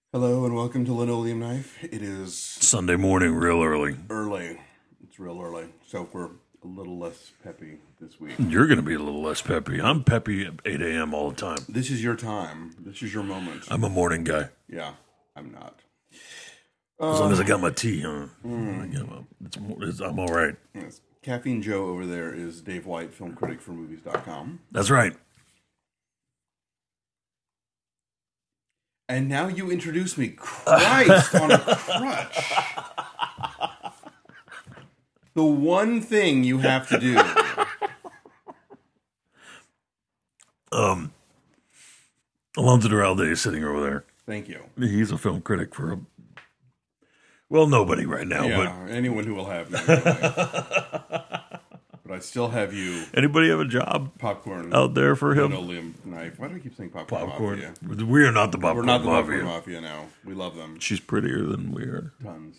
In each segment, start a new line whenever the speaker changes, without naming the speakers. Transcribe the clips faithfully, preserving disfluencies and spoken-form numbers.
Hello and welcome to Linoleum Knife. It is
Sunday morning, real early.
early. It's real early. So we're a little less peppy this week.
You're going to be a little less peppy. I'm peppy at eight a.m. all the time.
This is your time. This is your moment.
I'm a morning guy.
Yeah, I'm not.
As long as I got my tea, huh? I get my- it's, it's, I'm all right.
Yes. Caffeine Joe over there is Dave White, film critic for movies dot com.
That's right.
And now you introduce me. Christ on a crutch. The one thing you have to do.
Um, Alonso Duralde is sitting over there.
Thank you.
He's a film critic for a, well, nobody right now,
Yeah, anyone who will have me. Really. But I still have you.
but anybody have a job
Popcorn.
out there for him?
Linoleum Knife. Why do I keep saying popcorn?
Popcorn.
Mafia?
We are not the popcorn
We're not the
mafia.
popcorn mafia now. We love them.
She's prettier than we are.
Tons.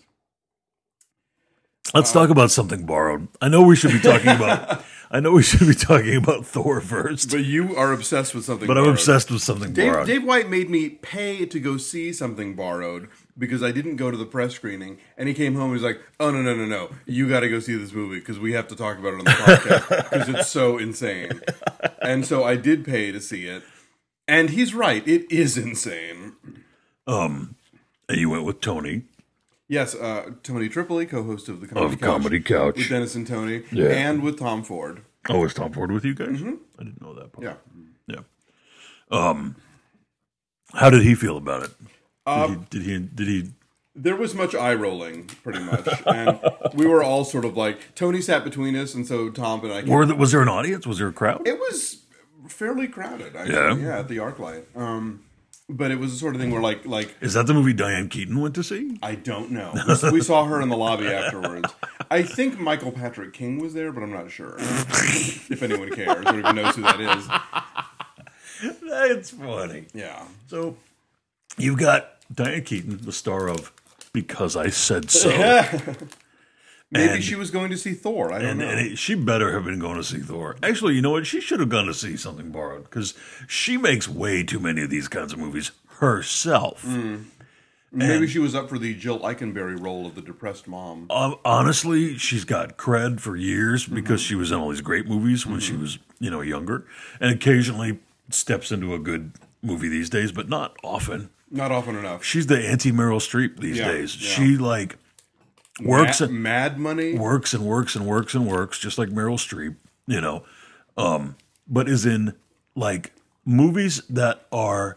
Let's talk about something borrowed. I know we should be talking about. I know we should be talking about Thor first,
But you are obsessed with something
but I'm
borrowed.
obsessed with something
Dave,
borrowed.
Dave White made me pay to go see something borrowed because I didn't go to the press screening. And he came home and was like, oh, no, no, no, no. You got to go see this movie because we have to talk about it on the podcast because it's so insane. And so I did pay to see it. And he's right. It is insane.
Um, and you went with Tony
Yes, uh, Tony Tripoli, co-host of the Comedy
of
Couch,
Comedy Couch.
with Dennis and Tony,
Yeah.
and with Tom Ford.
Oh, is Tom Ford with you guys? I didn't know that part.
Yeah.
Yeah. Um, how did he feel about it?
Um,
Did he? Did he? Did he
There was much eye rolling, pretty much, and we were all sort of like Tony sat between us, and so Tom and I.
were the, was there an audience? Was there a crowd?
It was fairly crowded, actually,
Yeah?
yeah, at the ArcLight. Um, but it was the sort of thing where, like, like
Is that the movie Diane Keaton went to see?
I don't know. We, we saw her in the lobby afterwards. I think Michael Patrick King was there, but I'm not sure if anyone cares or even knows who that is.
That's funny.
Yeah.
So you've got Diane Keaton, the star of Because I Said So.
Maybe
And-
she was going to see Thor. I don't
And,
know.
and it, she better have been going to see Thor. Actually, you know what? She should have gone to see Something Borrowed because she makes way too many of these kinds of movies herself.
Maybe she was up for the Jill Eikenberry role of the depressed mom.
Um, honestly, she's got cred for years because she was in all these great movies when she was, you know, younger, and occasionally steps into a good movie these days, but not often.
Not often enough.
She's the anti Meryl Streep these
Yeah,
days.
yeah.
She like works
Mad,
and
Mad Money.
works and works and works and works, just like Meryl Streep, you know, um, but is in like movies that are.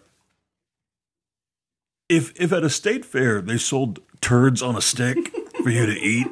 If if at a state fair they sold turds on a stick for you to eat,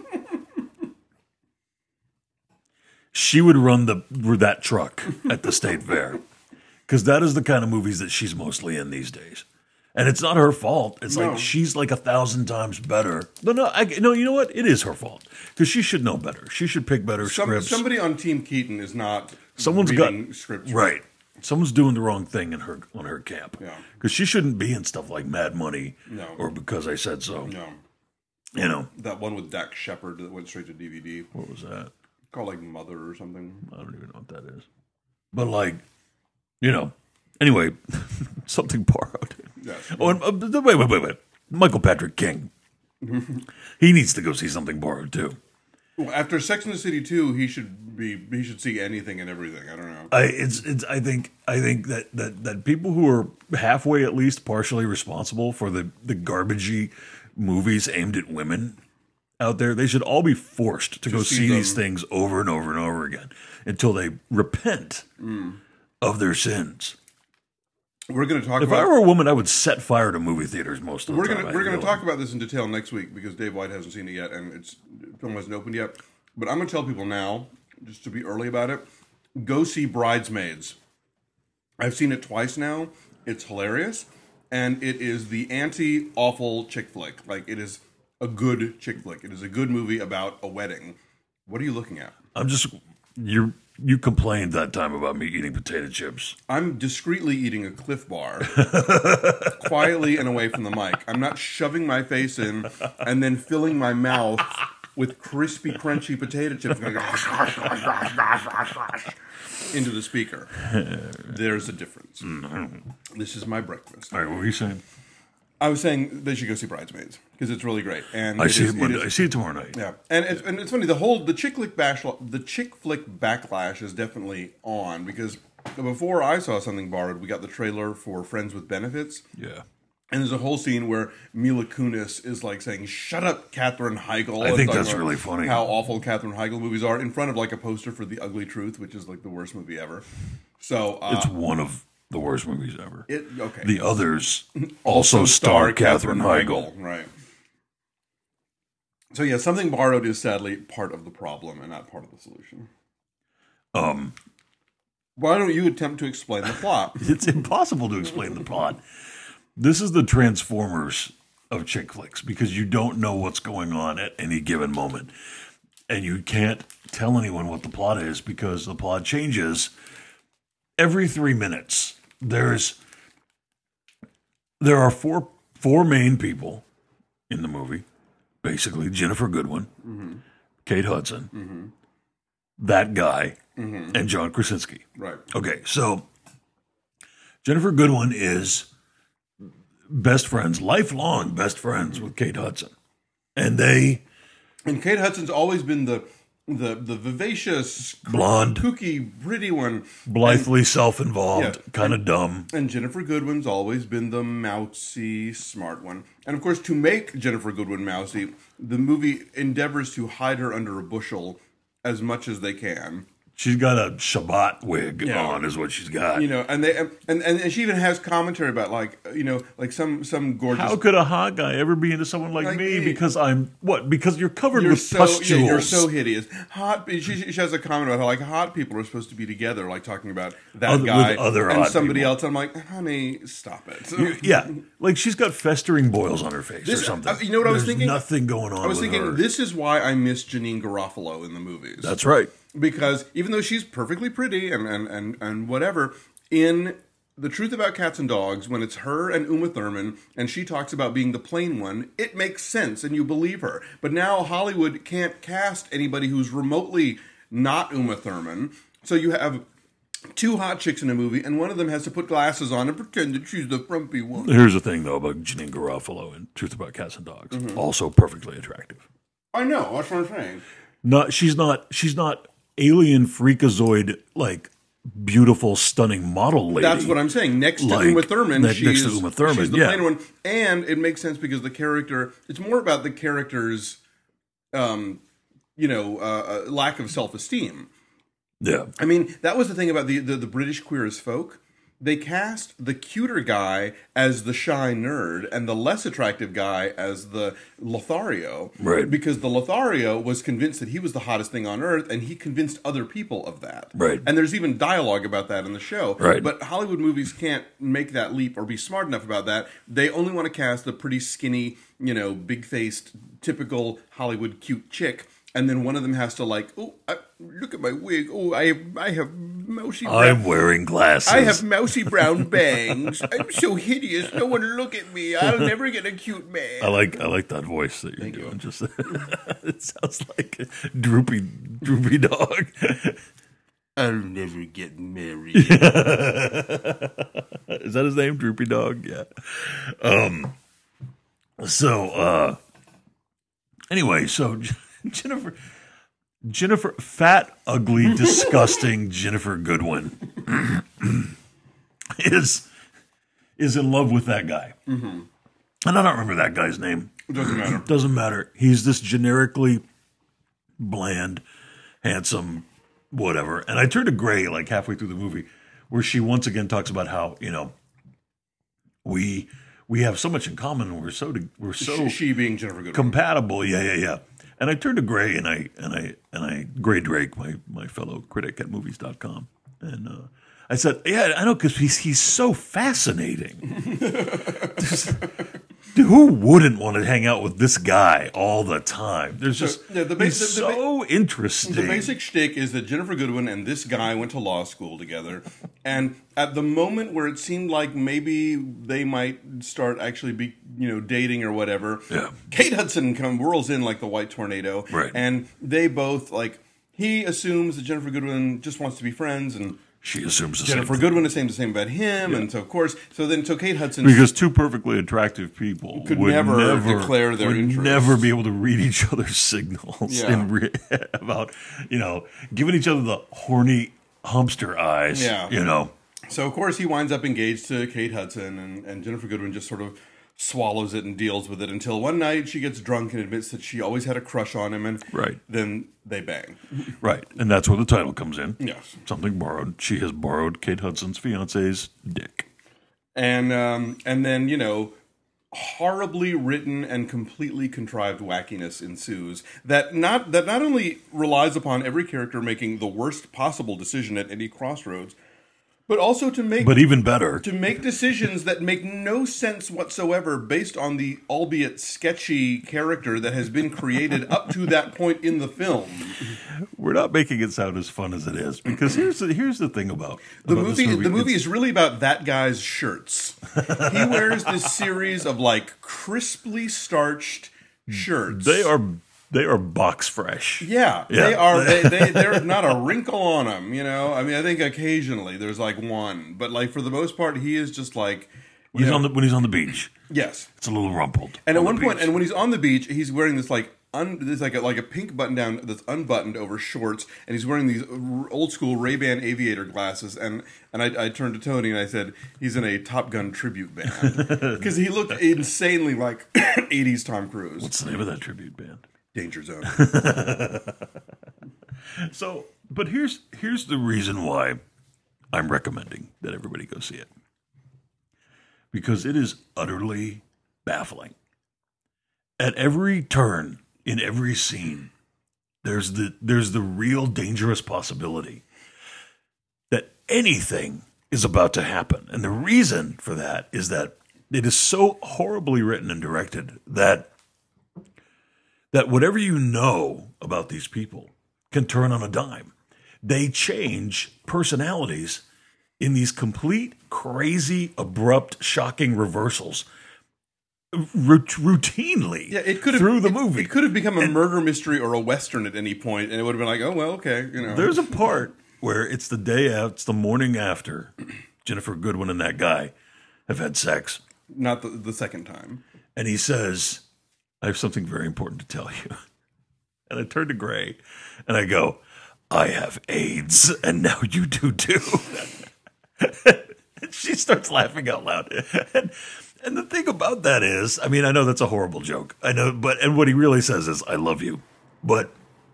she would run the that truck at the state fair because that is the kind of movies that she's mostly in these days. And it's not her fault. It's
No.
like she's like a thousand times better. No, no, I, no. You know what? It is her fault because she should know better. She should pick better
Some,
scripts.
somebody on Team Keaton is not
Someone's got
reading scripts
right. Someone's doing the wrong thing in her on her camp.
Yeah.
Because she shouldn't be in stuff like Mad Money
No.
or Because I Said So.
No.
You know,
That one with Dax Shepard that went straight to D V D.
what was that?
Called like Mother or something.
I don't even know what that is. But like, you know, anyway, something borrowed.
Yes.
Oh, and, uh, wait, wait, wait, wait. Michael Patrick King. He needs to go see something borrowed too.
Well, after Sex and the City two, he should be he should see anything and everything. I don't know.
I it's it's I think I think that, that, that people who are halfway at least partially responsible for the, the garbagey movies aimed at women out there, they should all be forced to, go
see
see
them.
these things over and over and over again until they repent of their sins.
We're going to talk
If
about
I were a woman, I would set fire to movie theaters most of the
we're
time.
gonna
I
we're gonna
feel
talk
like.
about this in detail next week because Dave White hasn't seen it yet and it's the film hasn't opened yet. But I'm gonna tell people now, just to be early about it, go see Bridesmaids. I've seen it twice now. It's hilarious, and it is the anti-awful chick flick. Like it is a good chick flick. It is a good movie about a wedding. What are you looking at?
I'm just you. You complained that time about me eating potato chips.
I'm discreetly eating a Cliff Bar, quietly and away from the mic. I'm not shoving my face in and then filling my mouth with crispy, crunchy potato chips going into the speaker. There's a difference. This is my breakfast.
All right, what were you saying?
I was saying they should go see Bridesmaids because it's really great. And
I
it
see
is,
it Monday.
it is,
I see it tomorrow night.
Yeah, and it's, and it's funny. The whole the chick flick bash the chick flick backlash is definitely on because before I saw Something Borrowed, we got the trailer for Friends with Benefits.
Yeah.
And there's a whole scene where Mila Kunis is like saying, "Shut up, Katherine Heigl."
I think
and
that's
about
really funny.
How awful Katherine Heigl movies are in front of like a poster for The Ugly Truth, which is like the worst movie ever. So uh,
It's one of the worst movies ever.
it okay.
The others also star Katherine Heigl.
Right. So yeah, Something Borrowed is sadly part of the problem and not part of the solution.
Um,
Why don't you attempt to explain the plot?
It's impossible to explain the plot. This is the Transformers of chick flicks because you don't know what's going on at any given moment. And you can't tell anyone what the plot is because the plot changes every three minutes. There's there are four four main people in the movie. Basically, Jennifer Goodwin, mm-hmm. Kate Hudson, mm-hmm. that guy, mm-hmm. and John Krasinski.
Right.
Okay, so Jennifer Goodwin is best friends, lifelong best friends with Kate Hudson. And they...
And Kate Hudson's always been the the the vivacious,
blonde,
kooky, pretty one.
Blithely and, self-involved, yeah, kind of dumb.
And Jennifer Goodwin's always been the mousy, smart one. And of course, to make Jennifer Goodwin mousy, the movie endeavors to hide her under a bushel as much as they can.
She's got a Shabbat wig yeah. on, is what she's got.
You know, and they and, and and she even has commentary about like you know like some some gorgeous.
How could a hot guy ever be into someone like, like me? me? Because I'm what? Because you're covered
you're
with
so,
pustules. Yeah,
you're so hideous. Hot. She, she has a comment about how like hot people are supposed to be together, like talking about that
other,
guy
with other
and
hot
somebody
people.
else. I'm like, honey, stop it.
You're, yeah, like she's got festering boils on her face
this,
or something.
Uh, you know what
There's
I was thinking?
Nothing going on.
I was
with
thinking
her.
This is why I miss Janine Garofalo in the movies.
That's right.
Because even though she's perfectly pretty and, and, and, and whatever, in The Truth About Cats and Dogs, when it's her and Uma Thurman, and she talks about being the plain one, it makes sense and you believe her. But now Hollywood can't cast anybody who's remotely not Uma Thurman. So you have two hot chicks in a movie, and one of them has to put glasses on and pretend that she's the frumpy one.
Here's the thing, though, about Janine Garofalo in Truth About Cats and Dogs.
Mm-hmm.
Also perfectly attractive.
I know, that's what I'm saying.
Not, she's not, she's not alien freakazoid, like, beautiful, stunning model lady.
That's what I'm saying. Next to
like,
Uma Thurman,
next
she's,
to Uma Thurman,
she's the
yeah.
plain one. And it makes sense because the character, it's more about the character's, um, you know, uh, lack of self-esteem.
Yeah.
I mean, that was the thing about the, the, the British Queer as Folk. They cast the cuter guy as the shy nerd and the less attractive guy as the Lothario.
Right.
Because the Lothario was convinced that he was the hottest thing on earth, and he convinced other people of that.
Right.
And there's even dialogue about that in the show.
Right.
But Hollywood movies can't make that leap or be smart enough about that. They only want to cast the pretty skinny, you know, big-faced, typical Hollywood cute chick. And then one of them has to like, oh, I, look at my wig. Oh, I have, I have mousy. Brown.
I'm wearing glasses.
I have mousy brown bangs. I'm so hideous. No one look at me. I'll never get a cute man.
I like, I like that voice that you're
Thank
doing.
You.
Just it sounds like a droopy, droopy dog.
I'll never get married.
Is that his name, Droopy Dog? Yeah. Um. So, uh. Anyway, so. Jennifer, Jennifer, fat, ugly, disgusting Jennifer Goodwin is is in love with that guy, mm-hmm. and I don't remember that guy's name.
It doesn't matter.
Doesn't matter. He's this generically bland, handsome, whatever. And I turned to Gray like halfway through the movie, where she once again talks about how you know we we have so much in common, and we're so we're so
she, she being Jennifer Goodwin
compatible. Yeah, yeah, yeah. And I turned to Gray and I and I and I Gray Drake, my my fellow critic at movies dot com, and uh, I said, "Yeah, I know because he's he's so fascinating. Dude, who wouldn't want to hang out with this guy all the time? There's just
so, yeah, the base,
he's
the, the,
so interesting.
The basic shtick is that Jennifer Goodwin and this guy went to law school together, and at the moment where it seemed like maybe they might start actually be, you know, dating or whatever,
yeah.
Kate Hudson come whirls in like the white tornado,
right.
And they both like he assumes that Jennifer Goodwin just wants to be friends, and
she assumes the
Jennifer
same
Goodwin is saying the same about him, and so of course, so then so Kate Hudson
because two perfectly attractive people
could
would
never,
never
declare their
would
interest.
never be able to read each other's signals
Yeah.
and re- about you know giving each other the horny humpster eyes.
Yeah.
You know.
So of course he winds up engaged to Kate Hudson, and, and Jennifer Goodwin just sort of swallows it and deals with it until one night she gets drunk and admits that she always had a crush on him, and
Right.
then they bang.
Right, and that's where the title comes in.
Yes.
Something borrowed. She has borrowed Kate Hudson's fiance's dick.
And um, and then, you know, horribly written and completely contrived wackiness ensues that not that not only relies upon every character making the worst possible decision at any crossroads, but also to make
But even better,
to make decisions that make no sense whatsoever based on the albeit sketchy character that has been created up to that point in the film.
we're not making it sound as fun as it is because here's the here's the thing about
The
about this
movie, the movie
It's-
is really about that guy's shirts. He wears this series of like crisply starched shirts.
they are they are box fresh.
Yeah,
Yeah.
they are. They, they there's not a wrinkle on them. You know, I mean, I think occasionally there's like one, but like for the most part, he is just like
When
you
he's
know,
on the when he's on the beach,
yes.
it's a little rumpled.
And at
on
one
the
point,
beach.
and when he's on the beach, he's wearing this like un, this like a, like a pink button down that's unbuttoned over shorts, and he's wearing these r- old school Ray Ban aviator glasses. And and I, I turned to Tony and I said, he's in a Top Gun tribute band because he looked insanely like eighties Tom Cruise.
what's the name of that tribute band?
Danger Zone.
So, but here's here's the reason why I'm recommending that everybody go see it. Because it is utterly baffling. At every turn, in every scene, there's the there's the real dangerous possibility that anything is about to happen. And the reason for that is that it is so horribly written and directed that that whatever you know about these people can turn on a dime. They change personalities in these complete, crazy, abrupt, shocking reversals r- routinely
Yeah, it could have
through the
it-
movie.
It could have become a murder mystery or a western at any point, and it would have been like, oh well, okay, you know.
There's a part where it's the day out, it's the morning after Jennifer Goodwin and that guy have had sex,
Not the, the second time.
and he says, I have something very important to tell you. And I turn to Gray and I go, I have AIDS, and now you do too. And she starts laughing out loud. And, and the thing about that is, I mean, I know that's a horrible joke. I know, but and what he really says is, I love you. But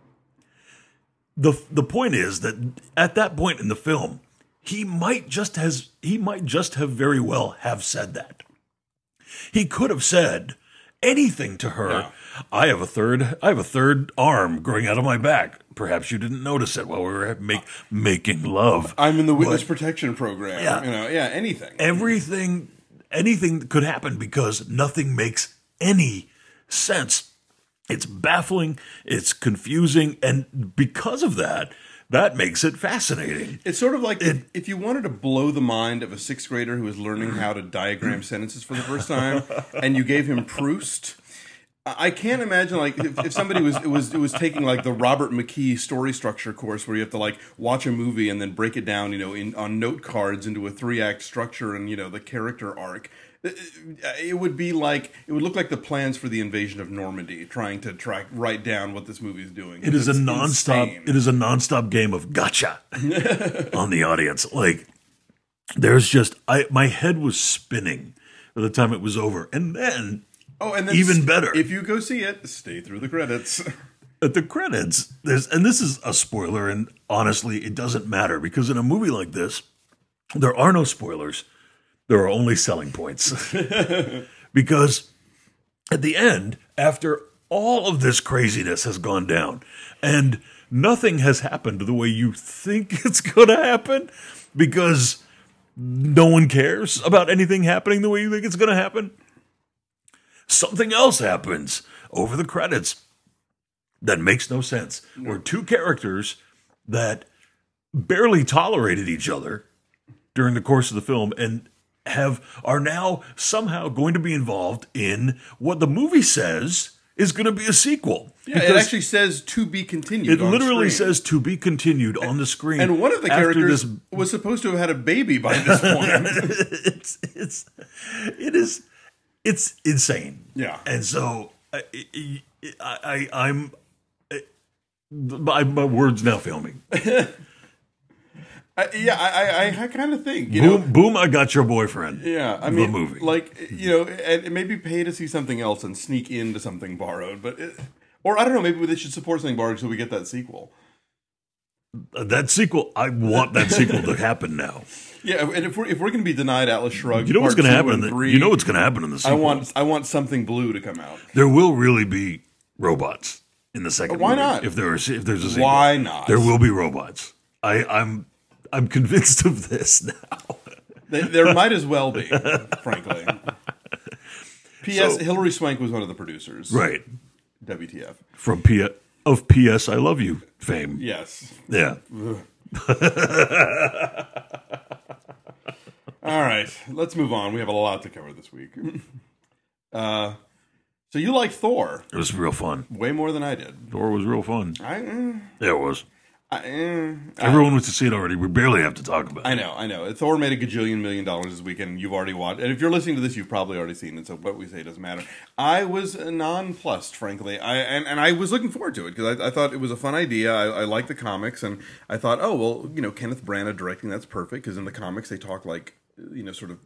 the the point is that at that point in the film, he might just has he might just have very well have said that. He could have said anything to her.
Yeah.
I have a third. I have a third arm growing out of my back. Perhaps you didn't notice it while we were make, making love.
I'm in the witness protection program.
Yeah.
You know, yeah, anything.
Everything, anything could happen because nothing makes any sense. It's baffling. It's confusing, and because of that, that makes it fascinating.
It's sort of like if, if you wanted to blow the mind of a sixth grader who is learning how to diagram sentences for the first time, and you gave him Proust. I can't imagine like if, if somebody was it was it was taking like the Robert McKee story structure course where you have to like watch a movie and then break it down, you know, in on note cards into a three act structure and you know the character arc. It would be like it would look like the plans for the invasion of Normandy, trying to track write down what this movie is doing.
It is a
It's
nonstop.
insane.
It is a nonstop game of gotcha on the audience. Like there's just I my head was spinning by the time it was over, and then.
Oh, and then
Even
s-
better.
if you go see it, stay through the credits.
At the credits, there's and this is a spoiler, and honestly, it doesn't matter because in a movie like this, there are no spoilers. There are only selling points. Because at the end, after all of this craziness has gone down, and nothing has happened the way you think it's going to happen, because no one cares about anything happening the way you think it's going to happen. Something else happens over the credits that makes no sense. Where two characters that barely tolerated each other during the course of the film and have are now somehow going to be involved in what the movie says is going to be a sequel.
Yeah, it actually says to be continued.
It
on
literally
screen.
says to be continued on the screen.
And one of the
after
characters
this-
was supposed to have had a baby by this point.
it's it's it is it's insane.
Yeah.
And so I, I, I I'm my, my words now fail me.
I, yeah, I, I, I kind of think you
boom,
know.
boom! I got your boyfriend.
Yeah, I mean,
the movie.
like you know, and maybe pay to see something else and sneak into something borrowed, but it, or I don't know, maybe they should support something borrowed so we get that sequel.
That sequel, I want that sequel to happen now.
Yeah, and if we're if we're going to be denied Atlas Shrugged,
You know what's
going to
happen in the,
three,
You know what's going to happen in the
I
sequel.
want I want something blue to come out.
There will really be robots in the second.
Why
movie,
not?
If there is, if there's a sequel.
Why not?
There will be robots. I, I'm I'm convinced of this now.
There, there might as well be, frankly. P S.
So-
Hilary Swank was one of the producers.
Right.
W T F.
From P of P S I Love You fame.
Yes.
Yeah.
All right, let's move on. We have a lot to cover this week. Uh, so you like Thor
It was real fun.
way more than I did.
Thor was real fun.
I, eh,
Yeah, it was.
I, eh,
Everyone wants to see it already. We barely have to talk about it.
I know, I know. Thor made a gajillion million dollars this weekend. And you've already watched, and if you're listening to this, you've probably already seen it. So what we say doesn't matter. I was nonplussed, frankly. I and, and I was looking forward to it because I, I thought it was a fun idea. I, I like the comics, and I thought, oh well, you know, Kenneth Branagh directing, that's perfect because in the comics they talk like, you know, sort of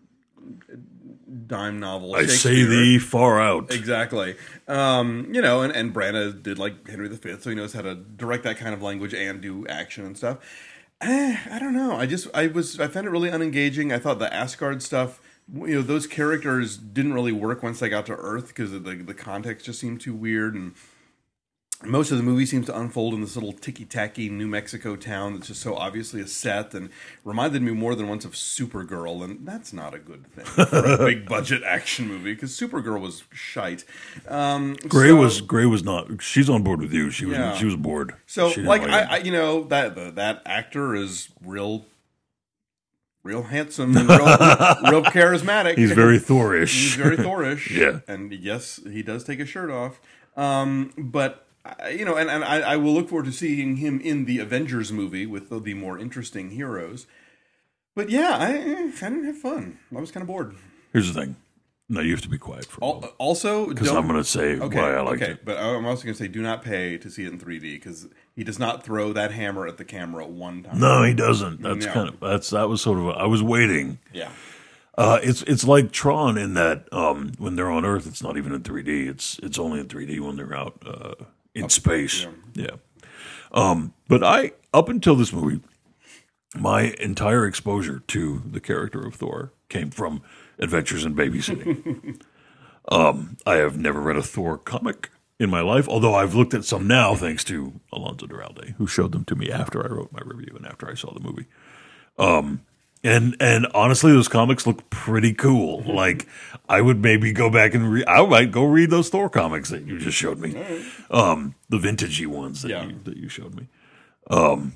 dime novel.
I say
Shakespeare.
thee far out.
Exactly. Um, you know, and, and Branagh did like Henry the Fifth, so he knows how to direct that kind of language and do action and stuff. Eh, I don't know. I just I was I found it really unengaging. I thought the Asgard stuff, you know, those characters didn't really work once they got to Earth because the the context just seemed too weird, and most of the movie seems to unfold in this little ticky-tacky New Mexico town that's just so obviously a set, and reminded me more than once of Supergirl, and that's not a good thing for a big-budget action movie, because Supergirl was shite. Um,
Gray
so,
was Gray was not. She's on board with you. She was
Yeah.
she was bored.
So,
She didn't
like,
it.
I, I, you know, that the, that actor is real, real handsome and real, real charismatic.
He's very
He's
Thorish.
very Thorish.
Yeah.
And yes, he does take his shirt off. Um, but, I- you know, and, and I, I will look forward to seeing him in the Avengers movie with the, the more interesting heroes. But yeah, I, I didn't have fun. I was kind of bored.
Here's the thing. No, you have to be quiet for a
Al-
moment.
Also,
Because
don't-
I'm going to say
Okay,
why I liked
okay,
it.
but I'm also going to say do not pay to see it in three D because he does not throw that hammer at the camera one time.
No, he doesn't. That's
No.
kind of that's that was sort of. A, I was waiting.
Yeah.
Uh, it's it's like Tron in that um, when they're on Earth, it's not even in three D. It's it's only in three D when they're out uh, in space. Yeah. Um, but I up until this movie, my entire exposure to the character of Thor came from Adventures in Babysitting. um, I have never read a Thor comic in my life, although I've looked at some now, thanks to Alonso Duralde, who showed them to me after I wrote my review and after I saw the movie. Um, and and honestly, those comics look pretty cool. Like I would maybe go back and read. I might go read those Thor comics that you just showed me, um, the vintagey ones that
Yeah.
you that you showed me. Um,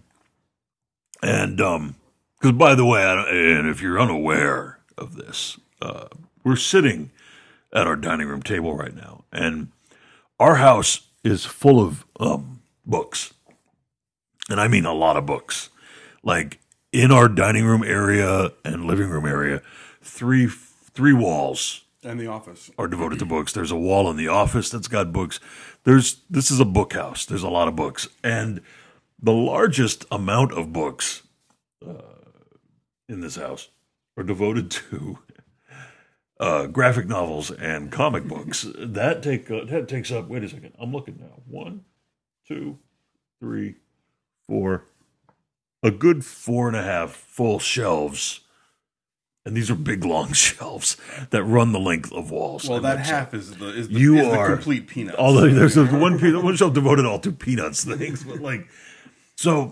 and um, because by the way, I don't- and if you're unaware of this, uh, we're sitting at our dining room table right now, and our house is full of um, books, and I mean a lot of books. Like in our dining room area and living room area, three three walls
And The Office.
are devoted to books. There's a wall in the office that's got books. There's this is a book house. There's a lot of books, and the largest amount of books uh, in this house are devoted to uh, graphic novels and comic books. That take uh, that takes up. Wait a second. I'm looking now. One, two, three, four. A good four and a half full shelves. And these are big, long shelves that run the length of walls.
Well,
and
that
websites.
half is the is the,
You
is the
are-
complete peanuts.
Although there's a, one pe- one shelf devoted all to peanuts things, but like, so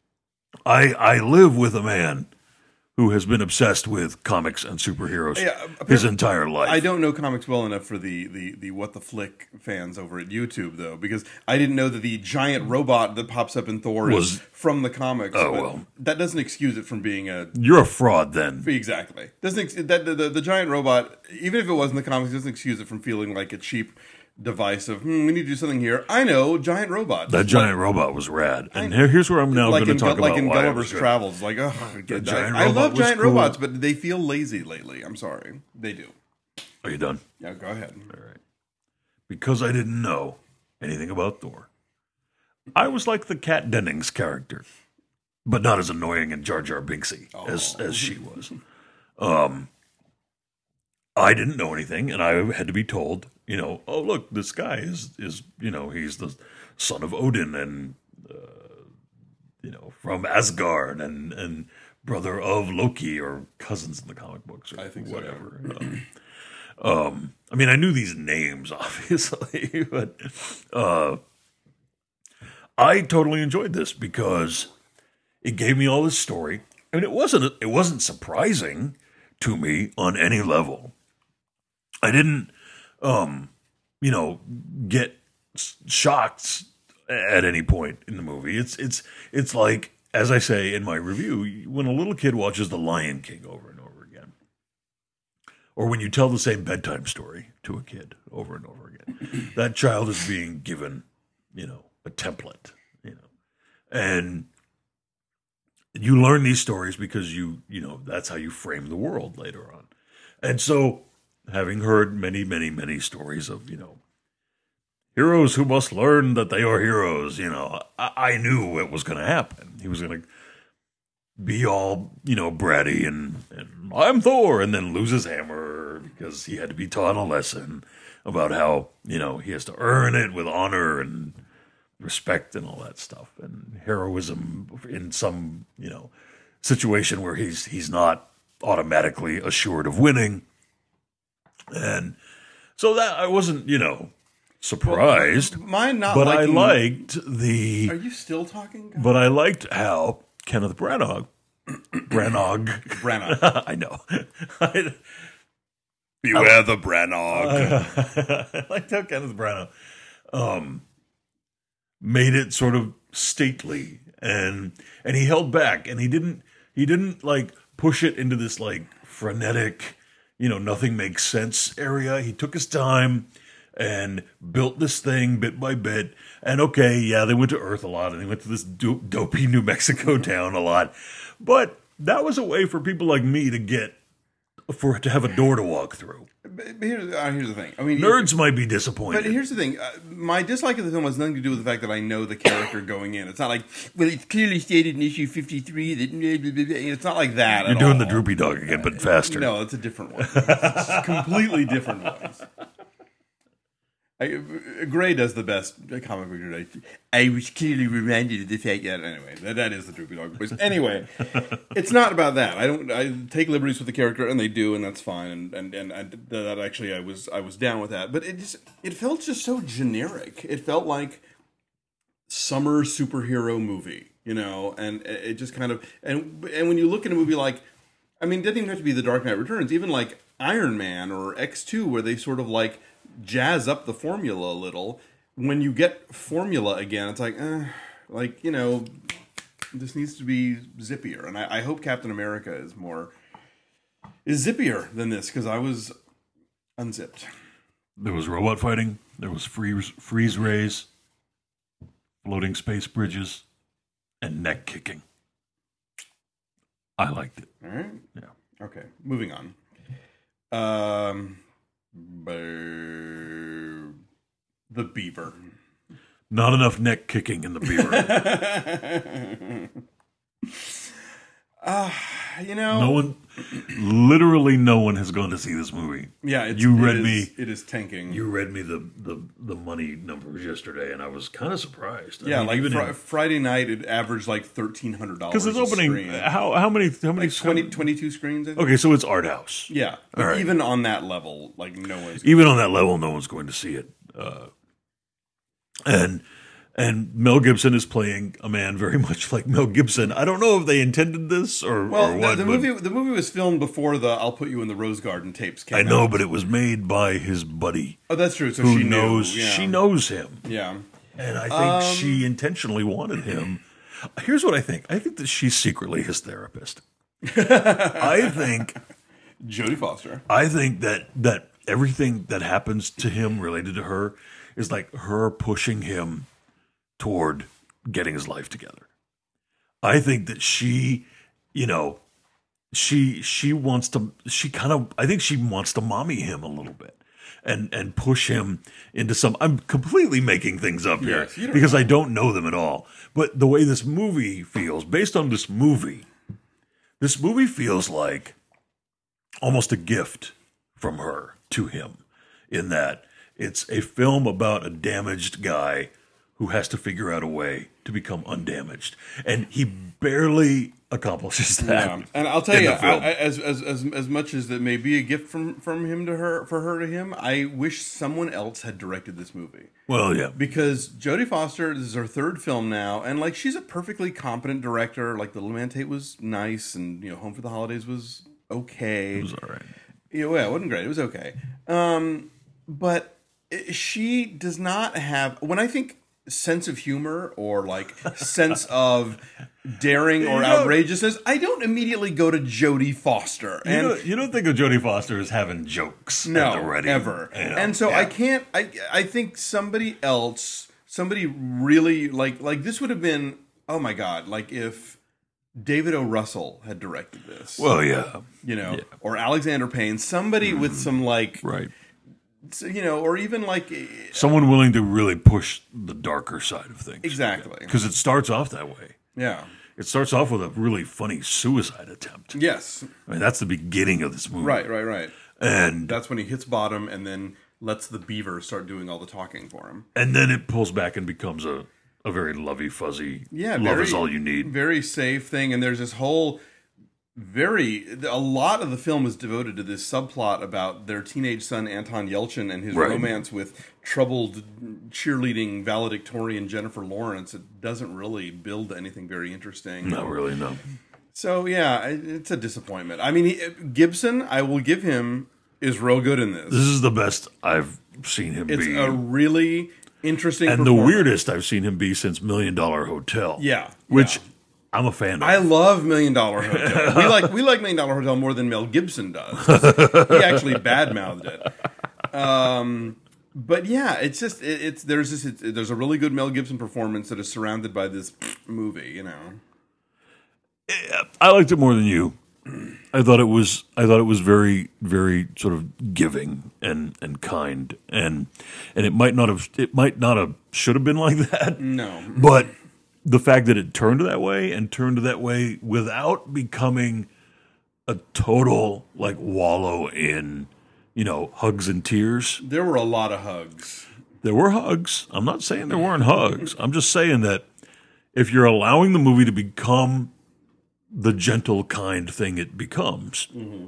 I I live with a man who has been obsessed with comics and superheroes
Yeah,
his
apparently-
entire life.
I don't know comics well enough for the, the, the What the Flick fans over at YouTube, though, because I didn't know that the giant robot that pops up in Thor
Was-
is from the comics.
Oh,
but
well.
That doesn't excuse it from being a...
You're a fraud, then.
Exactly. Doesn't ex- that the, the, the giant robot, even if it was in the comics, doesn't excuse it from feeling like a cheap device of hmm, we need to do something here. I know giant robots.
That giant like, robot was rad, and here, here's where I'm now
like
going to talk
like
about
in
why
Gulliver's Travels. Like, oh, I,
giant
I, I love giant
cool.
robots, but they feel lazy lately. I'm sorry, they do.
Are you done?
Yeah, go ahead.
All right. Because I didn't know anything about Thor, I was like the Kat Dennings character, but not as annoying and Jar Jar Binksy oh. as as she was. Um, I didn't know anything, and I had to be told, you know, oh look, this guy is is you know he's the son of Odin and uh, you know from Asgard and and brother of Loki or cousins in the comic books or
I think
whatever.
So, yeah.
um, um, I mean, I knew these names obviously, but uh, I totally enjoyed this because it gave me all this story. I mean, it wasn't it wasn't surprising to me on any level. I didn't, um, you know, get shocked at any point in the movie. It's it's it's like, as I say in my review, when a little kid watches The Lion King over and over again, or when you tell the same bedtime story to a kid over and over again, that child is being given, you know, a template, you know, and you learn these stories because you, you know, that's how you frame the world later on. And so, having heard many, many, many stories of, you know, heroes who must learn that they are heroes, you know, I, I knew it was going to happen. He was going to be all, you know, bratty and, and I'm Thor, and then lose his hammer because he had to be taught a lesson about how, you know, he has to earn it with honor and respect and all that stuff, and heroism in some, you know, situation where he's he's not automatically assured of winning. And so that I wasn't, you know, surprised.
Well, mine not
but
liking,
I liked the.
Are you still talking? God?
But I liked how Kenneth Branagh, Branagh,
Branagh.
I know. I,
Beware I, the Branagh.
I, I liked how Kenneth Branagh um, made it sort of stately, and and he held back, and he didn't he didn't like push it into this like frenetic, you know, nothing makes sense area. He took his time and built this thing bit by bit. And okay, yeah, they went to Earth a lot, and they went to this do- dopey New Mexico town a lot. But that was a way for people like me to get, for to have a door to walk through.
But here's, uh, here's the thing. I mean,
nerds might be disappointed.
But here's the thing. Uh, my dislike of the film has nothing to do with the fact that I know the character going in. It's not like, well, it's clearly stated in issue fifty-three that... It's not like that
You're
at
doing
all.
the droopy dog again, but faster.
No, it's a different one. It's a completely different voice. I, Gray does the best comic book today. I was clearly reminded of the fact that anyway, that, that is the droopy dog voice. Anyway, it's not about that. I don't. I take liberties with the character, and they do, and that's fine. And and and I, that actually, I was I was down with that. But it just it felt just so generic. It felt like summer superhero movie, you know. And it just kind of and and when you look at a movie like, I mean, it doesn't even have to be The Dark Knight Returns. Even like Iron Man or X two, where they sort of like jazz up the formula a little. When you get formula again, it's like, eh, like, you know, this needs to be zippier. And I, I hope Captain America is more, is zippier than this, because I was unzipped.
There was robot fighting. There was freeze, freeze rays, floating space bridges, and neck kicking. I liked it.
All right.
Yeah.
Okay. Moving on. Um... The Beaver.
Not enough neck kicking in The Beaver.
uh, you know,
no one, literally no one has gone to see this movie.
Yeah, it's,
you read
it is,
me.
It is tanking.
You read me the, the, the money numbers yesterday, and I was kind of surprised.
Yeah,
I mean,
like
even
fr-
in,
Friday night, it averaged like thirteen hundred dollars
because it's opening.
Screen.
How how many how many
like twenty, twenty-two screens? I think.
Okay, so it's art house.
Yeah, but right. Even on that level, like no one's
even on that level, no one's going to see it. Uh, and and Mel Gibson is playing a man very much like Mel Gibson. I don't know if they intended this or,
well,
or what.
The, the movie the movie was filmed before the "I'll Put You in the Rose Garden" tapes came out.
I know, but it was made by his buddy.
Oh, that's true. So
who
she
knows?
Knew, yeah.
She knows him.
Yeah,
and I think
um,
she intentionally wanted him. Here's what I think. I think that she's secretly his therapist. I think
Jodie Foster.
I think that that everything that happens to him related to her is like her pushing him toward getting his life together. I think that she, you know, she she wants to she kind of I think she wants to mommy him a little bit and and push him into some. I'm completely making things up here
Yes, you don't
because
know.
I don't know them at all. But the way this movie feels, based on this movie, this movie feels like almost a gift from her to him, in that it's a film about a damaged guy who has to figure out a way to become undamaged, and he barely accomplishes that.
Yeah. And I'll tell
in
you,
the film.
I, I- as, as as as much as that may be a gift from from him to her, for her to him, I wish someone else had directed this movie.
Well, yeah,
Because Jodie Foster, this is her third film now, and like she's a perfectly competent director. Like The Little Man Tate was nice, and you know Home for the Holidays was okay.
it was all right.
Yeah, well, it wasn't great. It was okay. Um, but she does not have. When I think sense of humor or like sense of daring or
You know-
outrageousness, I don't immediately go to Jodie Foster.
You,
And
don't, you don't think of Jodie Foster as having jokes
no,
at the ready,
ever.
you know?
And so
Yeah.
I can't. I I think somebody else, somebody really like like this would have been. Oh my god! Like if David O. Russell had directed this,
Well, yeah,
you know, or Alexander Payne, somebody with some like,
right.
you know, or even like
Someone willing to really push the darker side of things.
exactly,
Because it starts off that way.
yeah,
It starts off with a really funny suicide attempt.
yes,
I mean, that's the beginning of this movie.
right, right, right.
And
That's when he hits bottom and then lets the beaver start doing all the talking for him.
and then it pulls back and becomes a, a very lovey fuzzy,
Yeah,
love
very,
is all you need.
Very safe thing, and there's this whole very a lot of the film is devoted to this subplot about their teenage son Anton Yelchin and his
Right.
romance with troubled cheerleading valedictorian Jennifer Lawrence. It doesn't really build anything very interesting.
Not really, no.
So yeah, it- it's a disappointment. I mean, he, Gibson, I will give him, is real good in this.
This is the best I've seen him
It's
be.
a really interesting
and the
performance.
weirdest I've seen him be since Million Dollar Hotel.
Yeah,
Which
yeah.
I'm a fan of.
I love Million Dollar Hotel. we like we like Million Dollar Hotel more than Mel Gibson does. He actually badmouthed it. Um, but yeah, it's just it, it's there's this it's, there's a really good Mel Gibson performance that is surrounded by this movie. You know,
I liked it more than you. I thought it was I thought it was very very sort of giving and and kind and and it might not have it might not have should have been like that.
no,
But the fact that it turned that way and turned that way without becoming a total like wallow in, you know, hugs and tears.
there were a lot of hugs.
There were hugs. I'm not saying there weren't hugs. I'm just saying that if you're allowing the movie to become the gentle, kind thing it becomes,
Mm-hmm.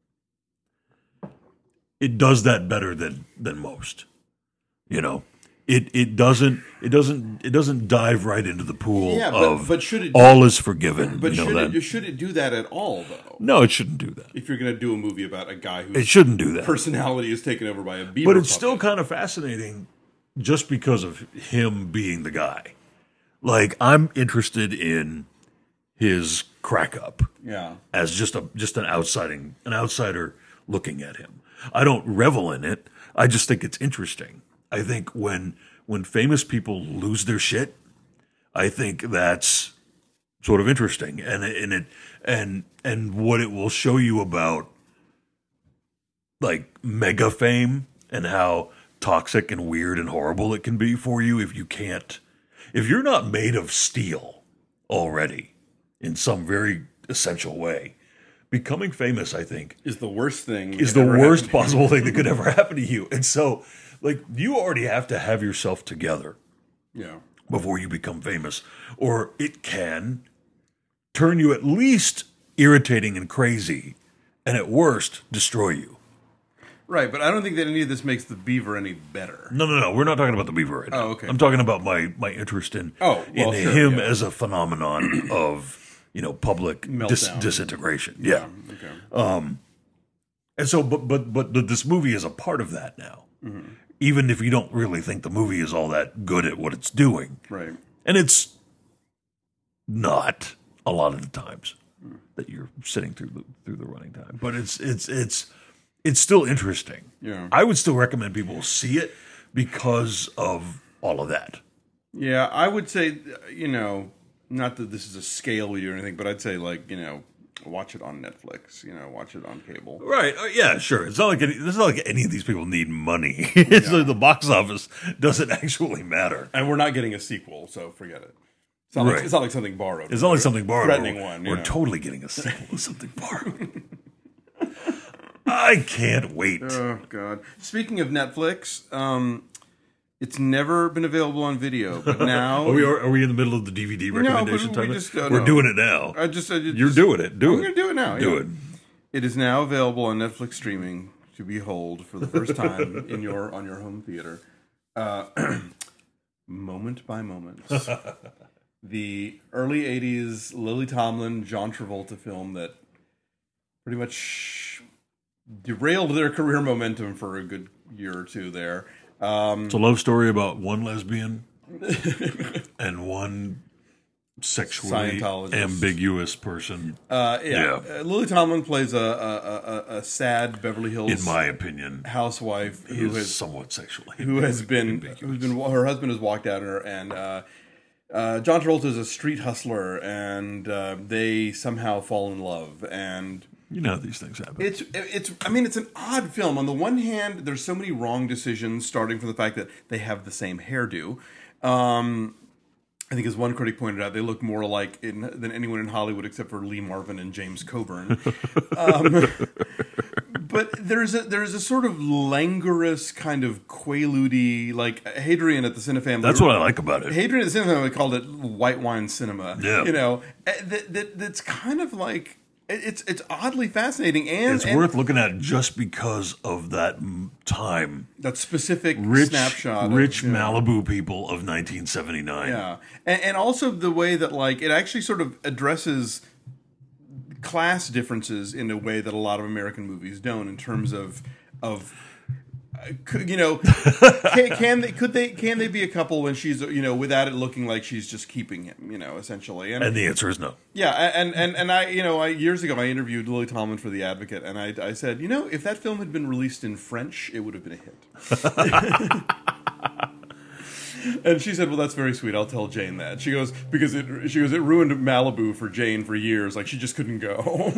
it does that better than than most. You know, it it doesn't it doesn't it doesn't dive right into the pool
Yeah, but-
of
but should it-
all is forgiven.
But
you know
should
that?
it should it do that at all though?
No, it shouldn't do that.
If you're going to do a movie about a guy
It
whose
shouldn't do that.
personality is taken over by a beaver,
But it's still
puppet.
kind of fascinating just because of him being the guy. Like, I'm interested in his crack up
yeah.
as just a just an outsiding an outsider looking at him. I don't revel in it. I just think it's interesting. I think when when famous people lose their shit, I think that's sort of interesting, and it- and it and and what it will show you about like mega fame and how toxic and weird and horrible it can be for you if you can't if you're not made of steel already in some very essential way. Becoming famous, I think,
Is the worst thing.
is
that
the
ever
worst
happened.
possible thing that could ever happen to you. And so, like, you already have to have yourself together
Yeah.
before you become famous, or it can turn you at least irritating and crazy, and at worst, destroy you.
Right, but I don't think that any of this makes the beaver any better.
No, no, no. We're not talking about the beaver right now.
Oh, okay.
I'm talking about my my interest in
Oh, well,
in
sure,
him
yeah.
as a phenomenon of you know public dis-
Meltdown.
disintegration. Yeah.
Okay.
And so, but but but th- this movie is a part of that now. Even if you don't really think the movie is all that good at what it's doing,
Right.
and it's not a lot of the times that you're sitting through the through the running time. But it's it's it's it's still interesting.
Yeah.
I would still recommend people see it because of all of that.
Yeah, I would say, you know, not that this is a scale we do or anything, but I'd say, like, you know, watch it on Netflix. You know, watch it on cable.
Right? Uh, yeah, sure. It's not like any, it's not like any of these people need money. It's
Yeah.
like the box office doesn't actually matter.
And we're not getting a sequel, so forget it. It's not, like,
Right.
it's not like something borrowed.
It's not like something borrowed.
Threatening
We're,
one. you
we're
know.
totally getting a sequel of something borrowed. I can't wait.
Oh, God. Speaking of Netflix, um, it's never been available on video, but now...
Are we are, we in the middle of the D V D recommendation
but we
time?
just, uh,
We're
no.
doing it now.
I just, I just,
You're doing it. Do
I'm
it.
going to do it now.
Do
yeah.
it.
It is now available on Netflix streaming to behold for the first time in your on your home theater. Uh, Moment by Moment. The early eighties Lily Tomlin, John Travolta film that pretty much derailed their career momentum for a good year or two there. Um,
It's a love story about one lesbian and one sexually
Scientologist.
ambiguous person.
uh, yeah,
Yeah.
Uh, Lily Tomlin plays a, a, a, a sad Beverly Hills
In my opinion,
housewife who
who is
has
somewhat sexually
who has been
ambiguous.
who's been her husband has walked out on her, and uh, uh, John Travolta is a street hustler, and uh, they somehow fall in love, and
You know how these things happen.
it's it's I mean it's an odd film. On the one hand, there's so many wrong decisions, starting from the fact that they have the same hairdo. Um, I think, as one critic pointed out, they look more alike in, than anyone in Hollywood except for Lee Marvin and James Coburn. um, but there's a there's a sort of languorous kind of quaalude, like Hadrian at the Cinefam.
That's what I like about it.
Hadrian at the Cinefam, we called it white wine cinema.
Yeah.
You know, eh, that, that that's kind of like it's it's oddly fascinating, and
It's
and
worth looking at just because of that m- time.
that specific
Rich,
snapshot,
rich
of, you know,
Malibu people of nineteen seventy-nine.
Yeah, and, and also the way that like it actually sort of addresses class differences in a way that a lot of American movies don't. In terms of of uh, could, you know, can, can they could they can they be a couple when she's you know without it looking like she's just keeping him, you know, essentially. And,
And the answer is no.
yeah, and and and I you know I years ago I interviewed Lily Tomlin for The Advocate, and I I said, you know, if that film had been released in French, it would have been a hit. And she said, "Well, that's very sweet. I'll tell Jane that." She goes, "Because it." She goes, "It ruined Malibu for Jane for years. Like she just couldn't go."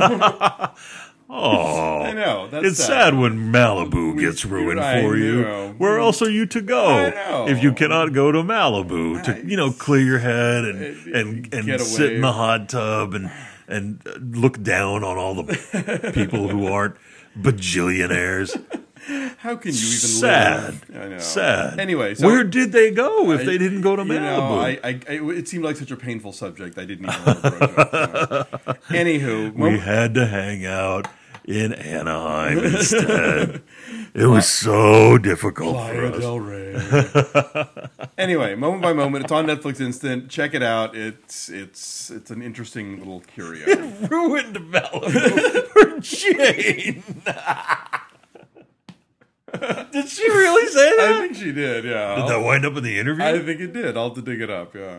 Oh,
I know. That's
it's sad. when Malibu gets ruined
I
for you.
know.
Where else are you to go
I know.
if you cannot go to Malibu to you know clear your head and and, and
Get
sit
away.
in the hot tub and and look down on all the people who aren't bajillionaires?
How can you even
Sad,
live? I know.
sad.
Anyway, so
where did they go if
I-
they didn't go to
you
Malibu?
know, I, I, I, it seemed like such a painful subject. I didn't even want to broach it. You know. Anywho,
we
mo-
had to hang out in Anaheim instead. It was so difficult for
Playa
us.
del Rey. Anyway, moment by moment, it's on Netflix Instant. Check it out. It's it's it's an interesting little curio.
Ruined Malibu for Jane. Did she really say
I
that?
think she did. Yeah,
Did that wind up in the interview?
I think it did. I'll have to dig it up. Yeah.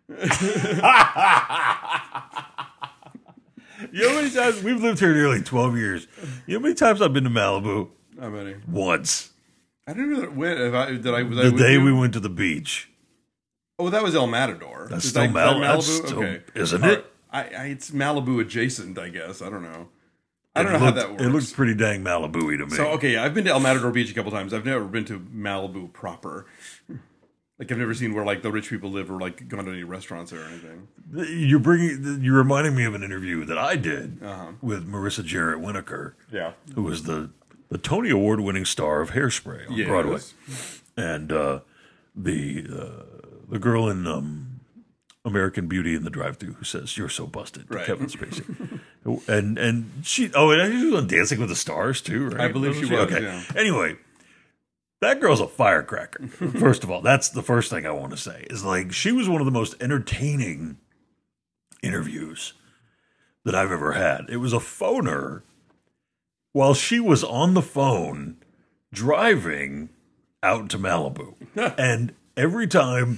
You know how many times we've lived here nearly twelve years? You know how many times I've been to Malibu?
How many?
Once.
I don't know that when. If I, did I? Was I
The
with
day
you?
we went to the beach.
Oh, that was El Matador.
That's
Is
still
that- is
Mal-
that
that's
Malibu.
still-
okay,
isn't
All
it?
right. I, I, it's Malibu adjacent, I guess. I don't know. I don't
It
know
looked-
how that works.
It looks pretty dang Malibu-y to me.
So okay, I've been to El Matador Beach a couple times. I've never been to Malibu proper. Like I've never seen where like the rich people live or like gone to any restaurants or anything.
You're bringing. You're reminding me of an interview that I did
Uh-huh.
with Marissa Jarrett Winokur,
Yeah.
who was the the Tony Award winning star of Hairspray on
Yes.
Broadway, and uh, the uh, the girl in um, American Beauty in the Drive-Thru who says "You're so busted" to
Right.
Kevin Spacey, and and she oh and she was on Dancing with the Stars too, right?
I believe she
Wasn't
was,
Okay.
yeah.
Anyway. That girl's a firecracker. First of all, that's the first thing I want to say. Is like she was one of the most entertaining interviews that I've ever had. It was a phoner while she was on the phone driving out to Malibu. And every time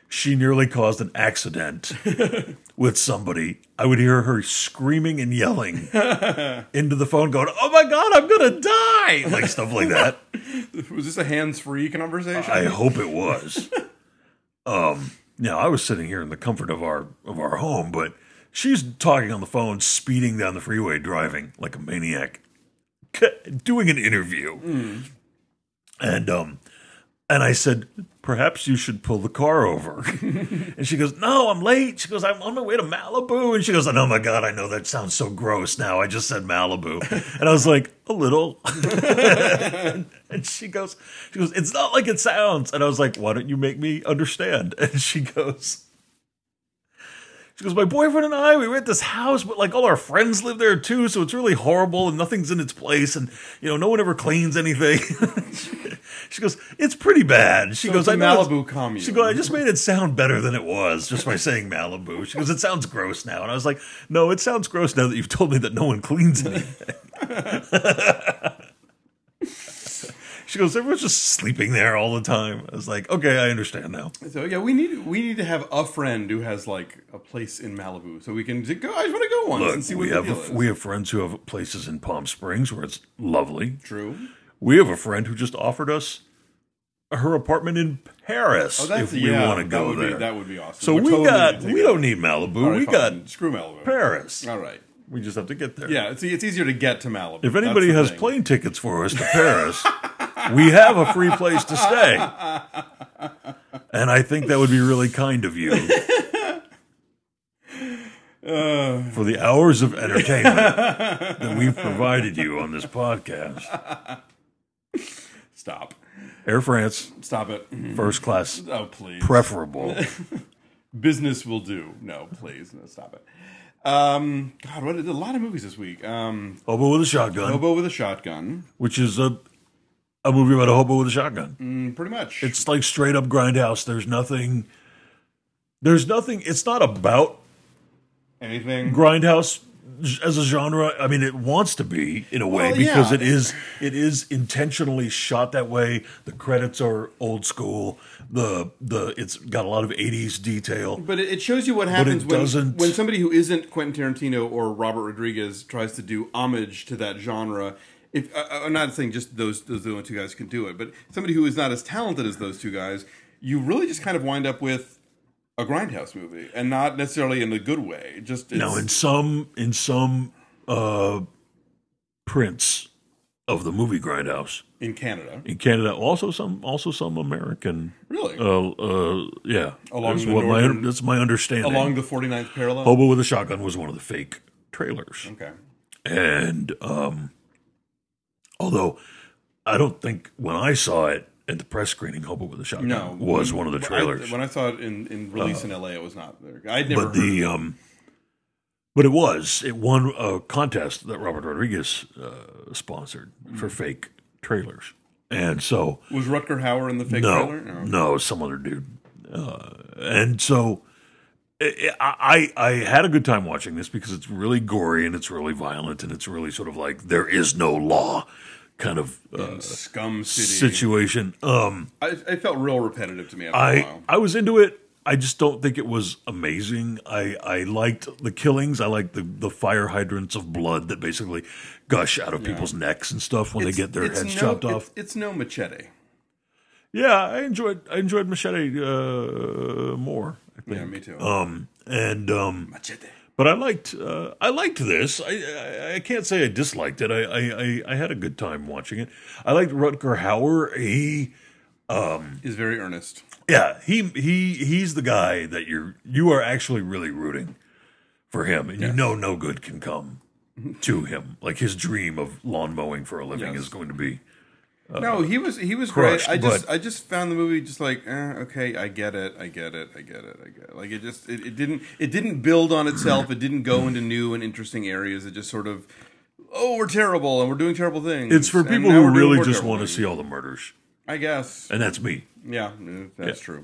she nearly caused an accident with somebody, I would hear her screaming and yelling into the phone going, oh my God, I'm going to die. Like stuff like that.
Was this a hands-free conversation?
I hope it was. um, now, I was sitting here in the comfort of our of our home, but she's talking on the phone, speeding down the freeway, driving like a maniac, doing an interview.
Mm.
And um, and I said, perhaps you should pull the car over. And she goes, no, I'm late. She goes, I'm on my way to Malibu. And she goes, oh my God, I know that sounds so gross now. I just said Malibu. And I was like, a little. And she goes, she goes, it's not like it sounds. And I was like, why don't you make me understand? And she goes, She goes, my boyfriend and I, we were at this house, but like all our friends live there too, so it's really horrible and nothing's in its place, and you know, no one ever cleans anything. She goes, it's pretty bad. She
So
goes,
it's a
I know
Malibu commune.
She goes, I just made it sound better than it was just by saying Malibu. She goes, it sounds gross now. And I was like, no, it sounds gross now that you've told me that no one cleans anything. She goes, everyone's just sleeping there all the time. I was like, okay, I understand now.
So yeah, we need we need to have a friend who has like a place in Malibu, so we can just go. I just want to go once
Look,
and see what
we
the
have
deal
a,
is.
we have friends who have places in Palm Springs where it's lovely.
True.
We have a friend who just offered us her apartment in Paris
Oh, that's
if we
yeah,
want to
that
go
would
there.
Be, that would be awesome.
so
We're
we
totally
got
gonna take
we
that.
don't need Malibu.
All right,
we
fine.
got
screw Malibu.
Paris.
All right.
We just have to get there.
Yeah, it's it's easier to get to Malibu.
If anybody
That's the
has
thing.
plane tickets for us to Paris, we have a free place to stay. And I think that would be really kind of you.
Uh,
For the hours of entertainment that we've provided you on this podcast.
stop.
Air France,
Stop it.
first class,
Oh, please.
preferable.
Business will do. No, please. No, stop it. Um, God, what, a lot of movies this week. Um,
Hobo with a Shotgun,
Hobo with a Shotgun.
which is a a movie about a hobo with a shotgun.
Mm, pretty much.
It's like straight up Grindhouse. There's nothing. There's nothing. It's not about
Anything.
Grindhouse as a genre. I mean, it wants to be in a way
Well,
because
yeah.
it is. It is intentionally shot that way. The credits are old school. The the it's got a lot of eighties detail.
But it it shows you what happens when,
doesn't-
when somebody who isn't Quentin Tarantino or Robert Rodriguez tries to do homage to that genre. If uh, I'm not saying just those those the only two guys can do it, but somebody who is not as talented as those two guys, you really just kind of wind up with a Grindhouse movie, and not necessarily in a good way. Just it's,
Now, in some in some uh, prints of the movie Grindhouse
in Canada,
in Canada, also some also some American.
really
Uh, uh, yeah,
Along
that's
the
what my
northern-
that's my understanding.
along the forty-ninth parallel.
Hobo with a Shotgun was one of the fake trailers,
Okay.
and um, although I don't think when I saw it at the press screening, Hobo with a Shotgun
No,
was one of the
I-
trailers.
when I saw it in, in release in L A, it was not there. I'd never
but
heard
the
of it.
um, but it was it won a contest that Robert Rodriguez uh, sponsored for fake trailers, and so
Was Rutger Hauer in the fake
no,
trailer?
no, some other dude, uh, and so. I, I I had a good time watching this because it's really gory and it's really violent and it's really sort of like there is no law kind of uh,
Scum City.
situation. Um,
I, it felt real repetitive to me after a
I
while.
I was into it. I just don't think it was amazing. I, I liked the killings. I liked the, the fire hydrants of blood that basically gush out of people's necks and stuff when
It's-
they get their
it's
heads
no,
chopped
it's-
off.
It's no Machete.
Yeah, I enjoyed I enjoyed Machete uh, more. I think.
Yeah, me too.
Um, and um,
Machete.
but I liked uh, I liked this. I, I I can't say I disliked it. I, I I I had a good time watching it. I liked Rutger Hauer. He
Is very earnest.
yeah he he he's the guy that you're you are actually really rooting for him, and you know no good can come to him. Like his dream of lawn mowing for a living
Yes.
is going to be.
no, he was he was
crushed,
great. I just
but-
I just found the movie just like eh, okay, I get it, I get it, I get it, I get it. Like it just it, it didn't it didn't build on itself. It didn't go into new and interesting areas. It just sort of oh we're terrible and we're doing terrible things.
It's for
and
people
now
who
we're doing
really
more
just
terrible
want to
things.
see all the murders,
I guess.
and that's me.
Yeah, eh, that's true.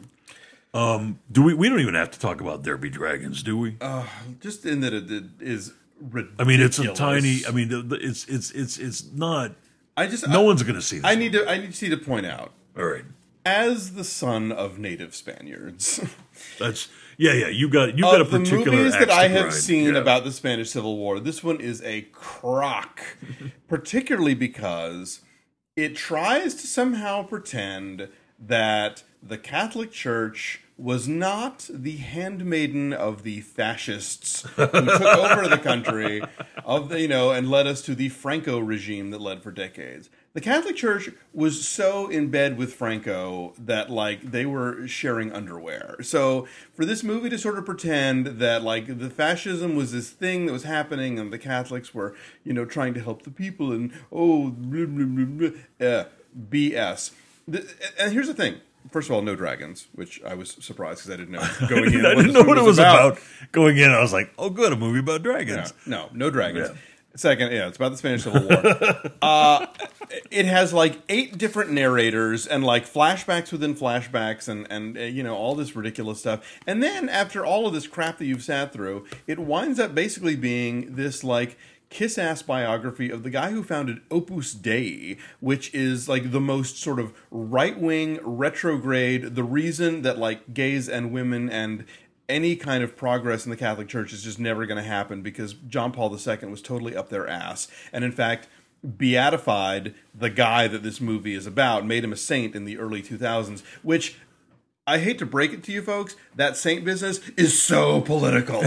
Do we? We don't even have to talk about There Be Dragons, do we?
Uh, just in that it, it is ridiculous.
I mean, it's a tiny. I mean, the, the, it's it's it's it's not.
I just
No
I,
one's going to see this.
I need to I need to see to point out
All right.
as the son of native Spaniards.
That's yeah, yeah. You got you got
Of
a
the
particular
movies that
axe to
I have
grind.
seen
Yeah.
about the Spanish Civil War, this one is a crock, particularly because it tries to somehow pretend that the Catholic Church was not the handmaiden of the fascists who took over the country of the, you know, and led us to the Franco regime that led for decades. The Catholic Church was so in bed with Franco that, like, they were sharing underwear. So for this movie to sort of pretend that, like, the fascism was this thing that was happening and the Catholics were, you know, trying to help the people and, oh, blah, blah, blah, blah, uh, B S. The, and here's the thing. First of all, no dragons, which I was surprised because I didn't know going in.
I
what
didn't
this
know
movie
what it was about. Going in, I was like, "Oh, good, a movie about dragons."
Yeah, no, no dragons.
Yeah.
Second, yeah, it's about the Spanish Civil War. uh, it has like eight different narrators and like flashbacks within flashbacks and and uh, you know, all this ridiculous stuff. And then after all of this crap that you've sat through, it winds up basically being this like kiss-ass biography of the guy who founded Opus Dei, which is like the most sort of right-wing, retrograde, the reason that like gays and women and any kind of progress in the Catholic Church is just never going to happen because John Paul the Second was totally up their ass. And in fact, beatified the guy that this movie is about, made him a saint in the early two thousands, which, I hate to break it to you folks, that saint business is so political.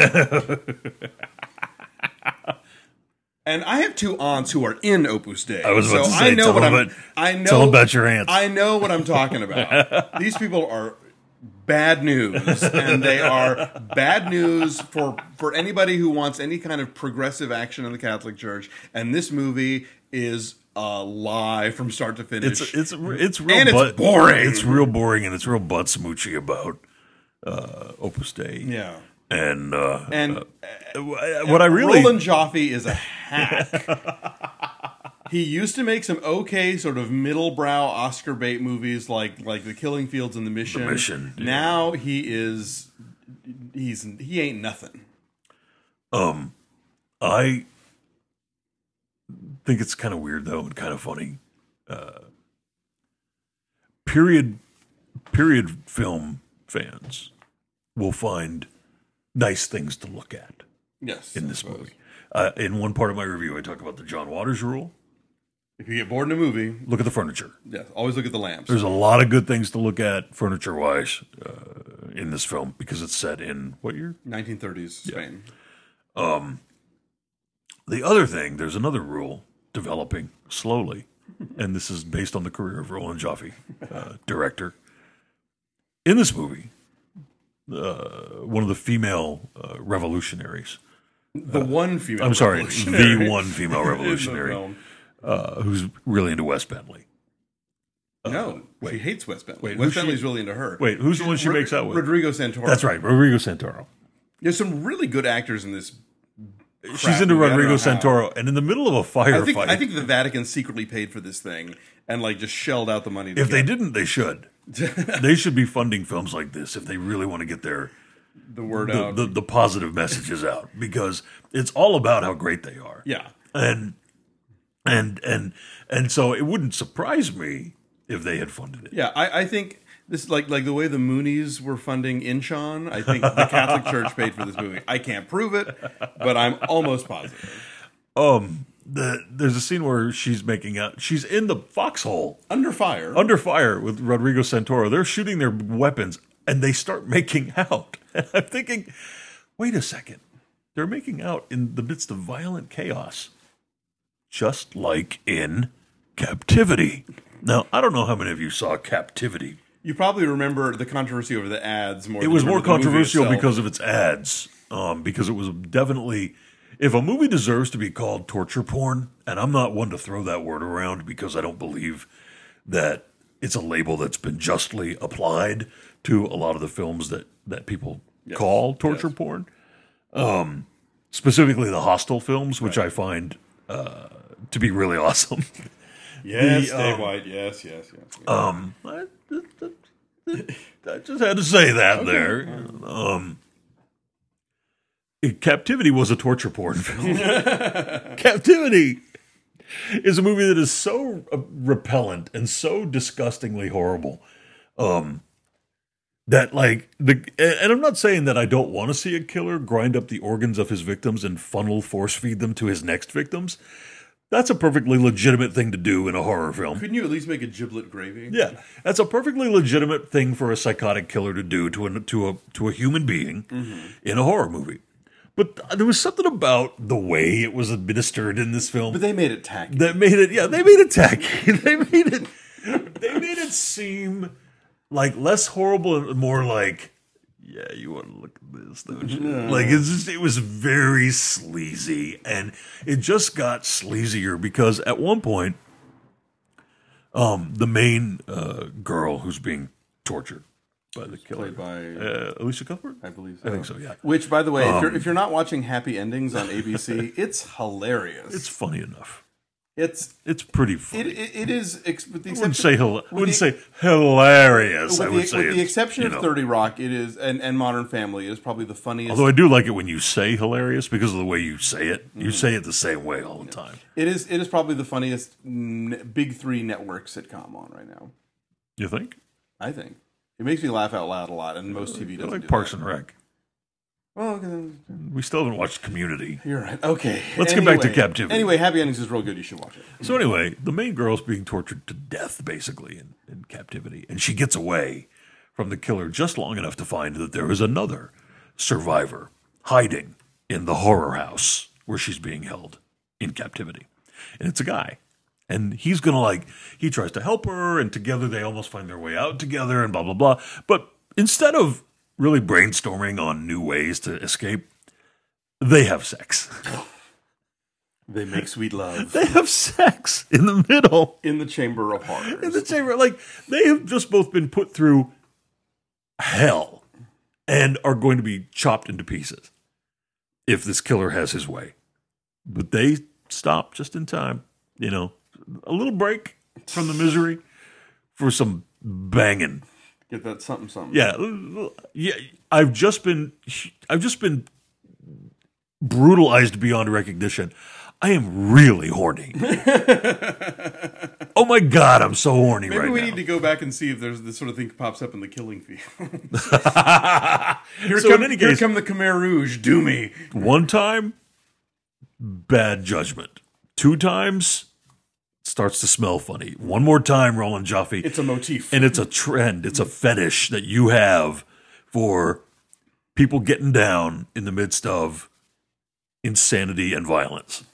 And I have two aunts who are in Opus Dei.
I was about
so
to say,
I know
tell
what
them
I'm.
about-
I know.
tell them about your aunts.
I know what I'm talking about. These people are bad news, and they are bad news for for anybody who wants any kind of progressive action in the Catholic Church. And this movie is a lie from start to finish.
It's it's it's real
And it's
butt,
boring.
It's real boring, and it's real butt smoochy about uh, Opus Dei.
yeah.
And uh,
And
uh, what I really
Roland Joffe is a hack. He used to make some okay sort of middle-brow Oscar bait movies like like The Killing Fields and The Mission.
The Mission, yeah.
Now he is he's he ain't nothing.
um I think it's kind of weird though and kind of funny. Uh, period period film fans will find nice things to look at
Yes.
in
I
this
suppose.
movie. Uh, in one part of my review, I talk about the John Waters rule.
If you get bored in a movie,
Look at the furniture.
yes, always look at the lamps.
There's a lot of good things to look at furniture-wise uh, in this film because it's set in what year?
nineteen thirties Spain.
The other thing, there's another rule developing slowly, and this is based on the career of Roland Joffe, uh, director. In this movie, uh, one of the female uh, revolutionaries,
The one female.
I'm sorry,
revolutionary
the one female
in the
revolutionary,
film.
uh, who's really into Wes Bentley.
No,
wait.
she hates Wes Bentley.
Wait,
Wes
who's she-
Bentley's really into her.
Wait, who's the one she
Ro-
makes out with?
Rodrigo Santoro.
That's right, Rodrigo Santoro.
There's some really good actors in this.
She's
crap
into
movie. I don't
Rodrigo
know how.
Santoro, and in the middle of a
I think
firefight,
I think the Vatican secretly paid for this thing and like just shelled out the money. To
if they
get
didn't, they should. They should be funding films like this if they really want to get their
the word
the,
out.
the, the positive messages out, because it's all about how great they are.
yeah,
And and and and so it wouldn't surprise me if they had funded it.
yeah. I, I think this is like like the way the Moonies were funding Inchon. I think the Catholic Church paid for this movie. I can't prove it, but I'm almost positive.
Um the there's a scene where she's making out she's in the foxhole
Under fire.
under fire with Rodrigo Santoro. They're shooting their weapons and they start making out. And I'm thinking, wait a second. They're making out in the midst of violent chaos. Just like in Captivity. Now, I don't know how many of you saw Captivity.
You probably remember the controversy over the ads more.
It
than
was
you
more
remember the movie
controversial
itself.
because of its ads. Um, because it was definitely, if a movie deserves to be called torture porn, and I'm not one to throw that word around because I don't believe that it's a label that's been justly applied to a lot of the films that, that people call torture
yes.
porn. Um, specifically the Hostel films, which I find uh, to be really awesome.
Yes,
the,
Dave
um,
White. Yes, yes, yes. yes.
Um, I, I just had to say that there. Um, it- Captivity was a torture porn film. Captivity is a movie that is so uh, repellent and so disgustingly horrible. Um, that like the and I'm not saying that I don't want to see a killer grind up the organs of his victims and funnel force feed them to his next victims. That's a perfectly legitimate thing to do in a horror film.
Couldn't you at least make a giblet gravy?
Yeah, that's a perfectly legitimate thing for a psychotic killer to do to a to a to a human being mm-hmm. in a horror movie. But there was something about the way it was administered in this film.
But they made it tacky.
That made it, yeah, they made it tacky. They made it, they made it seem like less horrible and more like, yeah, you want to look at this, don't you? No. Like it's just, it was very sleazy, and it just got sleazier because at one point, um, the main uh, girl who's being tortured by the killer,
played by
uh, Alicia Cuthbert,
I believe so.
I think so. Yeah.
Which, by the way,
um,
if you're if you're not watching Happy Endings on A B C, it's hilarious.
It's funny enough.
It's
it's pretty funny.
It, it, it is. Ex- with the
I wouldn't say hila- I wouldn't
the,
say hilarious. I would
the,
say
with the
it's,
exception
you
of
know,
thirty Rock, it is and, and Modern Family is probably the funniest.
Although I do like it when you say hilarious because of the way you say it. You mm. say it the same way all the time.
It is. It is probably the funniest n- big three network sitcom on right now.
You think?
I think it makes me laugh out loud a lot, and most T V doesn't.
I like
do
Parks
that.
and Rec.
Well, okay.
We still haven't watched Community.
You're right. Okay.
Let's
anyway,
get back to Captivity.
Anyway, Happy Endings is real good. You should watch it.
So anyway, the main girl's being tortured to death, basically, in, in Captivity. And she gets away from the killer just long enough to find that there is another survivor hiding in the horror house where she's being held in captivity. And it's a guy. And he's going to like, he tries to help her, and together they almost find their way out together and blah, blah, blah. But instead of really brainstorming on new ways to escape, they have sex.
They make sweet love.
They have sex in the middle.
In the Chamber of Horrors.
In the chamber. Like, they have just both been put through hell and are going to be chopped into pieces if this killer has his way. But they stop just in time. You know, a little break from the misery for some banging.
Get that something something.
Yeah, yeah. I've just been, I've just been brutalized beyond recognition. I am really horny. Oh my god, I'm so horny
Maybe
right now.
Maybe we need to go back and see if there's this sort of thing pops up in the Killing Field. here
so
come,
in any
here
case,
come the Khmer Rouge. Do me.
One time, bad judgment. Two times, starts to smell funny. One more time, Roland Joffe.
It's a motif.
And it's a trend. It's a fetish that you have for people getting down in the midst of insanity and violence.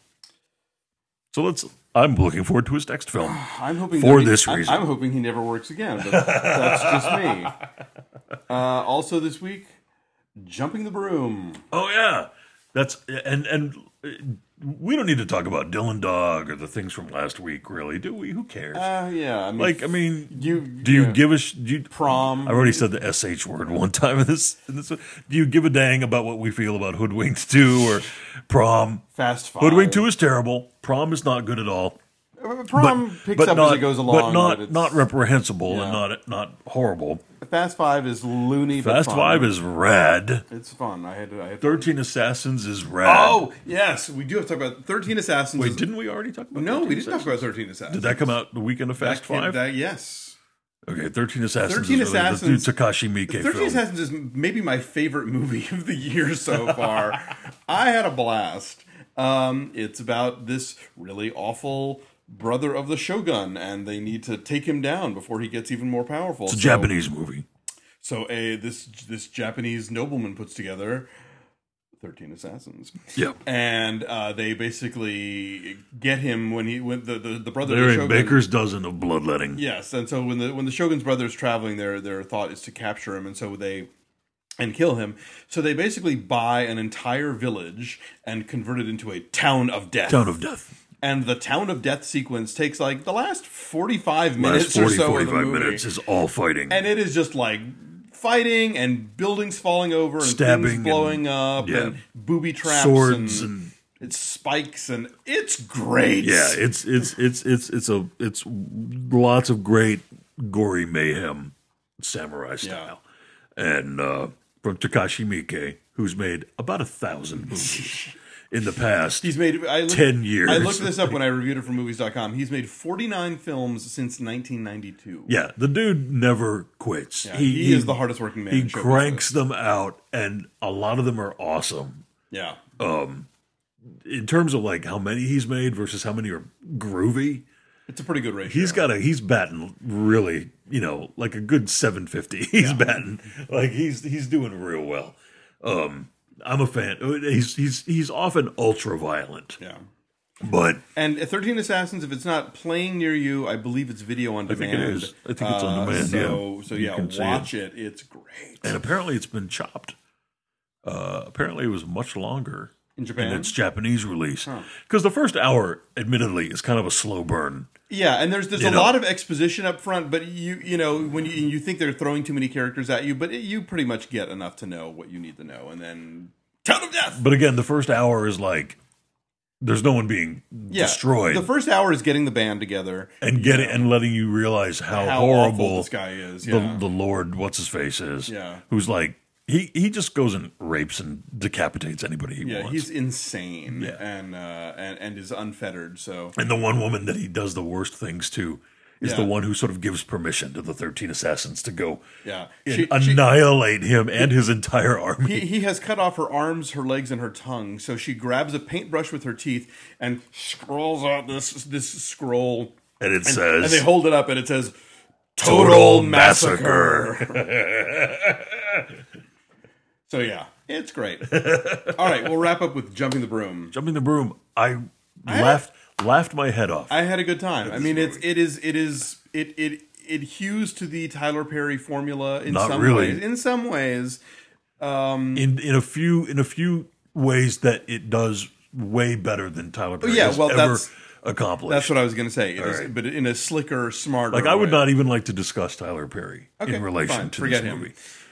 So let's, I'm looking forward to his next film.
I'm hoping
for
he,
this
I,
reason.
I'm hoping he never works again, but that's just me. Uh, also this week, Jumping the Broom.
Oh, yeah. That's, and, and, we don't need to talk about Dylan Dog or the things from last week, really, do we? Who cares?
Uh, yeah, I mean,
like, I mean,
you
do you
yeah.
give a sh- do you,
prom?
I already said the S H word one time in this. In this, do you give a dang about what we feel about Hoodwinked two or Prom?
Fast Five.
Hoodwinked two is terrible. Prom is not good at all.
Prom
but,
picks
but
up
not,
as it goes along,
but not
but
not reprehensible
yeah.
and not not horrible.
Fast Five is loony.
Fast
but fun.
Five is rad.
It's fun. I had to. I had to
Thirteen Assassins is rad.
Oh yes, we do have to talk about Thirteen Assassins.
Wait,
is,
didn't we already talk about?
No, we didn't
Assassins?
talk about Thirteen Assassins.
Did that come out the weekend of Fast
that came,
Five?
That, yes.
Okay, Thirteen Assassins.
Thirteen
is really
Assassins.
The Takashi Miike
Thirteen
film.
Assassins is maybe my favorite movie of the year so far. I had a blast. Um, it's about this really awful brother of the Shogun, and they need to take him down before he gets even more powerful.
It's a
so,
Japanese movie.
So a this this Japanese nobleman puts together Thirteen Assassins.
Yep.
And uh, they basically get him when he when the the, the brother
They're
of the
a
Shogun.
baker's dozen of bloodletting.
Yes, and so when the when the Shogun's brother is traveling, their their thought is to capture him, and so they and kill him. So they basically buy an entire village and convert it into a town of death.
Town of Death.
And the Town of Death sequence takes like the last forty-five minutes
Last forty,
or so
forty-five
of the movie.
minutes is all fighting.
And it is just like fighting and buildings falling over and
Stabbing
things blowing
and,
up
yeah.
and booby traps
Swords
and,
and
it's spikes and it's great.
yeah, it's it's it's it's it's a it's lots of great gory mayhem samurai style. Yeah. And uh, from Takashi Miike, who's made about a thousand movies. in the past
He's made I looked,
ten years.
I looked this up when I reviewed it for movies dot com. He's made forty-nine films since nineteen ninety-two.
Yeah, the dude never quits.
Yeah, he, he is the hardest working man.
He
in show
cranks
business.
them out, and a lot of them are awesome.
Yeah.
In terms of like how many he's made versus how many are groovy,
It's a pretty good ratio.
he's got a he's batting really, you know, like a good seven fifty. He's batting like he's he's doing real well. Um, I'm a fan. He's he's he's often ultra violent,
Yeah.
but
And thirteen Assassins, if it's not playing near you, I believe it's video on
I think
demand.
it is. I think it's on
Uh,
demand.
So,
yeah,
so
You
yeah,
can see
watch it. It's great.
And apparently, it's been chopped. Uh, apparently, it was much longer
In Japan?
in its Japanese release because the first hour, admittedly, is kind of a slow burn.
Yeah, and there's there's
You
a
know.
lot of exposition up front, but you you know when you you think they're throwing too many characters at you, but it, you pretty much get enough to know what you need to know, and then count of death.
But again, the first hour is like there's no one being
Yeah,
destroyed,
The first hour is getting the band together
and getting and letting you realize how,
how
horrible
awful this guy is.
the
Yeah,
the Lord what's his face is.
Yeah.
Who's like he he just goes and rapes and decapitates anybody he
yeah,
wants.
he's insane
Yeah.
and uh, and and is unfettered. So
And the one woman that he does the worst things to is
Yeah.
the one who sort of gives permission to the thirteen assassins to go
yeah,
and
She- she-
annihilate him and his entire army.
He, he has cut off her arms, her legs, and her tongue. So she grabs a paintbrush with her teeth and scrolls out this this scroll.
and it
And,
says,
and they hold it up, and it says
Total
"Total
Massacre."
Massacre." So yeah, it's great. All right, we'll wrap up with jumping the broom.
Jumping the broom, I laughed laughed my head off.
I had a good time. I mean, it's it is it is it it it hews to the Tyler Perry formula in
Not
some
really.
ways. In some ways,
in in a few in a few ways that it does way better than Tyler Perry
yeah,
has
well,
ever
that's-
accomplished.
that's what I was going to say. It is,
right.
but in a slicker, smarter.
like I would
way.
not even like to discuss Tyler Perry
Okay,
in relation
fine.
to
Forget
this
him.
movie.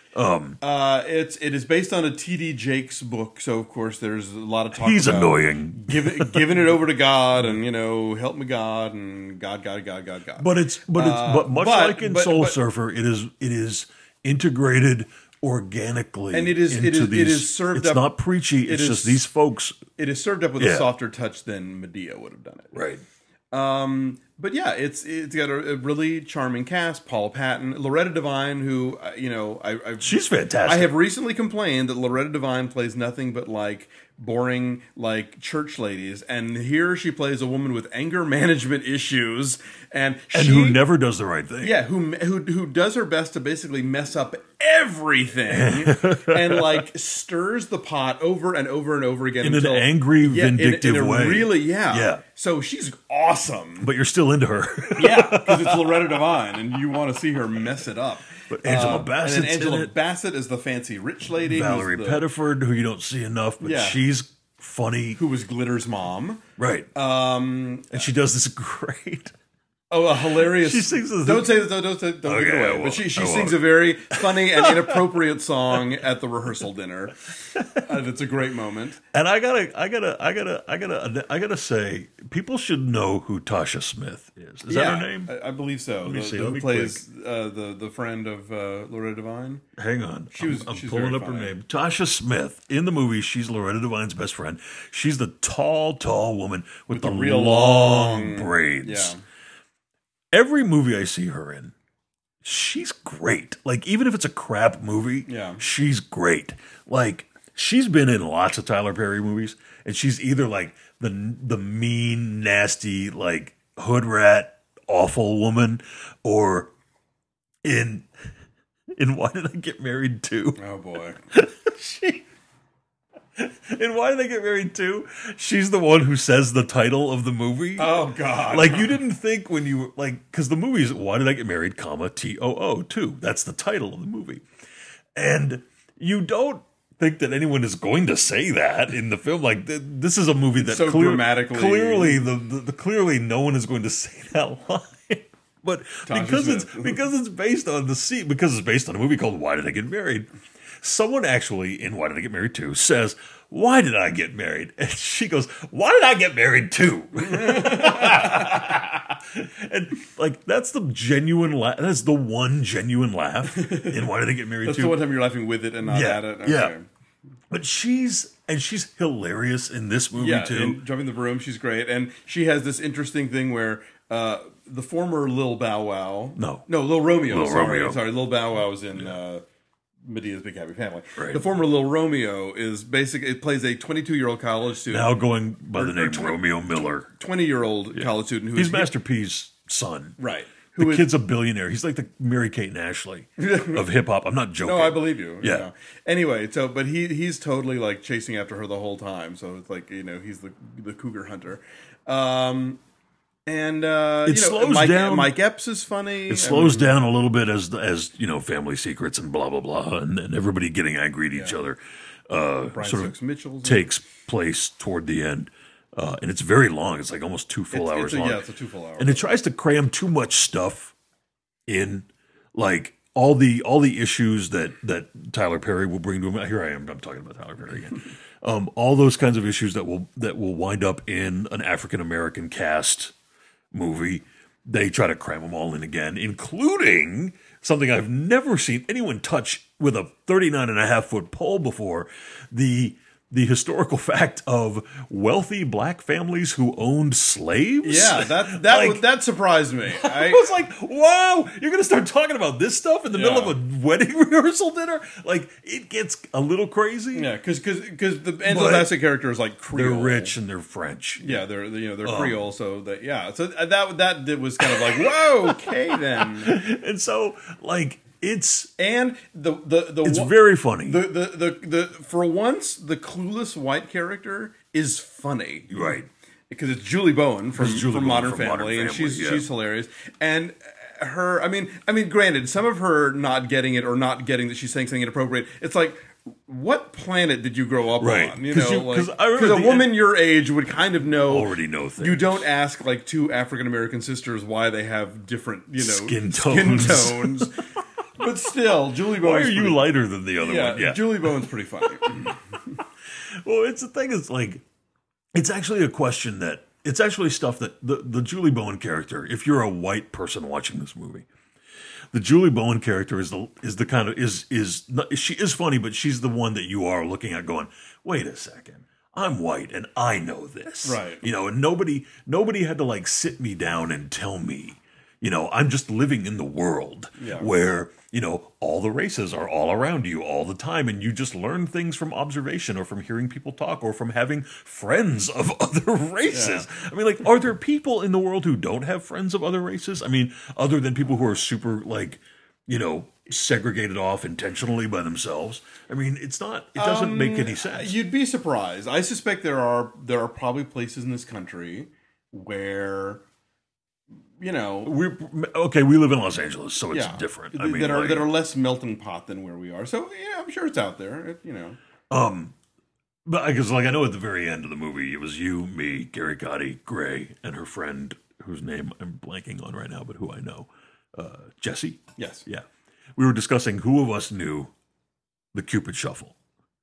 Uh, it's it is based on a T D Jakes book, so of course there's a lot of talk.
He's
about
annoying.
Give, giving it over to God, and you know, help me God, and God, God, God, God, God.
But it's but it's but much
but-
like in
but-
Soul
but-
Surfer, it is it is integrated organically,
And it is- it
into
is- it
these,
is served
It's
up-
not preachy. It's
is-
just these folks,
it is served up with
Yeah.
a softer touch than Medea would have done it.
right?
Um, but yeah, it's it's got a, a really charming cast. Paul Patton, Loretta Devine, who uh, you know, I I've,
She's fantastic.
I have recently complained that Loretta Devine plays nothing but like boring like church ladies, and here she plays a woman with anger management issues, and
and
she,
who never does the right thing.
yeah, who who who does her best to basically mess up everything, and like stirs the pot over and over and over again
In an
until,
angry,
yeah, in-
vindictive
in, a
way.
Really, yeah,
Yeah.
So she's awesome.
But you're still into her.
Yeah, because it's Loretta Devine, and you want to see her mess it up.
But Angela
Uh,
Bassett's
and then Angela
in it.
Bassett is the fancy rich lady. who's
Valerie
the-
Pettiford, who you don't see enough, but
Yeah.
she's funny,
who was Glitter's mom.
right?
Um,
and she does this great.
oh, a hilarious.
She sings this-
Don't say that. Don't, don't, say- don't give
Okay,
it
I
away.
won't.
But she she
I
sings
won't.
a very funny and inappropriate song at the rehearsal dinner. Uh, that's a great moment.
And I gotta, I gotta, I gotta, I gotta, I gotta say, people should know who Tasha Smith is. Is that her name?
I, I believe so. Let
me
the,
see,
the,
let
who
me
plays uh, the the friend of uh, Loretta Devine.
Hang on.
She was-
I'm, I'm
she's
pulling
very
up her
funny.
name. Tasha Smith. In the movie, she's Loretta Devine's best friend. She's the tall, tall woman with, the,
the real
long,
long-
braids.
Yeah.
Every movie I see her in, she's great. Like, even if it's a crap movie,
Yeah.
she's great. Like, she's been in lots of Tyler Perry movies, and she's either like the the mean, nasty, like hood rat, awful woman, or in in Why Did I Get Married To?
Oh boy.
She, and Why Did I Get Married To? She's the one who says the title of the movie.
Oh god.
Like, you didn't think when you were like, because the movie is Why Did I Get Married, comma T O O two. That's the title of the movie, and you don't think that anyone is going to say that in the film. Like, th- this is a movie that
So
clear-
grammatically-
clearly the, the, the clearly no one is going to say that line. But
Tasha
because it's
Smith.
because it's based on the scene, because it's based on a movie called Why Did I Get Married? Someone actually in Why Did I Get Married To says, "Why did I get married?" And she goes, "Why did I get married too?" And like, that's the genuine laugh. That's the one genuine laugh in Why Did I Get Married
That's
To?
the one time you're laughing with it and not
Yeah,
at it.
yeah. But she's and she's hilarious in this movie
Yeah,
too.
in Jumping the Broom, she's great, and she has this interesting thing where uh, the former Lil Bow Wow,
No.
no, Lil Romeo,
Lil
sorry,
Romeo.
sorry, Lil Bow Wow was in uh, Medea's Big Happy Family.
Right.
The former Lil Romeo is basically it plays a twenty-two-year-old college student,
Now going by the
or
name
tw-
Romeo Miller.
twenty-year-old college student who
He's
is
Master P's son.
right.
The
Who is,
kid's a billionaire. He's like the Mary Kate and Ashley of hip hop. I'm not joking.
no, I believe you.
Yeah.
you know. Anyway, so but he he's totally like chasing after her the whole time. So it's like you know he's the the cougar hunter. Um, and uh,
It
you know,
slows
Mike,
down.
Mike Epps is funny.
It slows down a little bit as as you know family secrets and blah blah blah, and, and everybody getting angry at each other. Uh,
Brian
sort
Stokes
of
Mitchell's
takes place toward the end, uh, and it's very long. It's like almost two full
It's-
hours
it's a-
long.
yeah, it's a two full hours.
and it tries to cram too much stuff in, like all the all the issues that that Tyler Perry will bring to him. Here I am. I'm talking about Tyler Perry again. um, all those kinds of issues that will that will wind up in an African American cast movie. They try to cram them all in again, including something I've never seen anyone touch with a thirty-nine and a half foot pole before, the the historical fact of wealthy black families who owned slaves.
Yeah, that that
Like-
was- that surprised me.
I
I,
was like, wow, you're going to start talking about this stuff in the
Yeah.
middle of a wedding rehearsal dinner? Like, it gets a little crazy.
yeah, because because the Angela
But
Bassett character is like
They're
Creole.
rich and they're French.
Yeah, they're you know they're Creole, so that yeah, so that that did- was kind of like whoa, okay then.
And so, like, it's
And the the the
it's
one-
very funny.
the, the the the for once the clueless white character is funny,
Right.
Because it's Julie Bowen from,
It's Julie
from
Bowen
Modern
from
Family,
Modern
and
Family,
she's
yeah.
she's hilarious. And her, I mean, I mean, granted, some of her not getting it or not getting that she's saying something inappropriate. It's like, what planet did you grow up
Right.
on? You
'Cause
know,
you-
like
'cause I remember
a
the
woman
end-
your age would kind of know.
Already know things.
You don't ask like two African American sisters why they have different, you know,
Skin
Skin
tones.
tones. But still, Julie Bowen.
Why are you lighter than the other
Yeah,
one? Yeah.
Julie Bowen's pretty funny.
Well, it's the thing is like, it's actually a question that it's actually stuff that the the Julie Bowen character. If you're a white person watching this movie, the Julie Bowen character is the is the kind of is is not, she is funny, but she's the one that you are looking at going, wait a second. I'm white and I know this.
Right.
You know, and nobody nobody had to like sit me down and tell me, you know, I'm just living in the world
Yeah.
where, you know, all the races are all around you all the time and you just learn things from observation or from hearing people talk or from having friends of other races. I mean, like, are there people in the world who don't have friends of other races? I mean, other than people who are super, like, you know, segregated off intentionally by themselves. I mean, it's not, it doesn't make any sense.
You'd be surprised. I suspect there are there are probably places in this country where, you know,
We're okay. We live in Los Angeles, so it's
yeah,
different. I
th-
mean,
that are
like,
that are less melting pot than where we are. So yeah, I'm sure it's out there. It, you know,
um, but I guess like I know at the very end of the movie, it was you, me, Gary Gotti, Gray, and her friend, whose name I'm blanking on right now, but who I know, uh, Jesse.
yes,
Yeah, we were discussing who of us knew the Cupid Shuffle,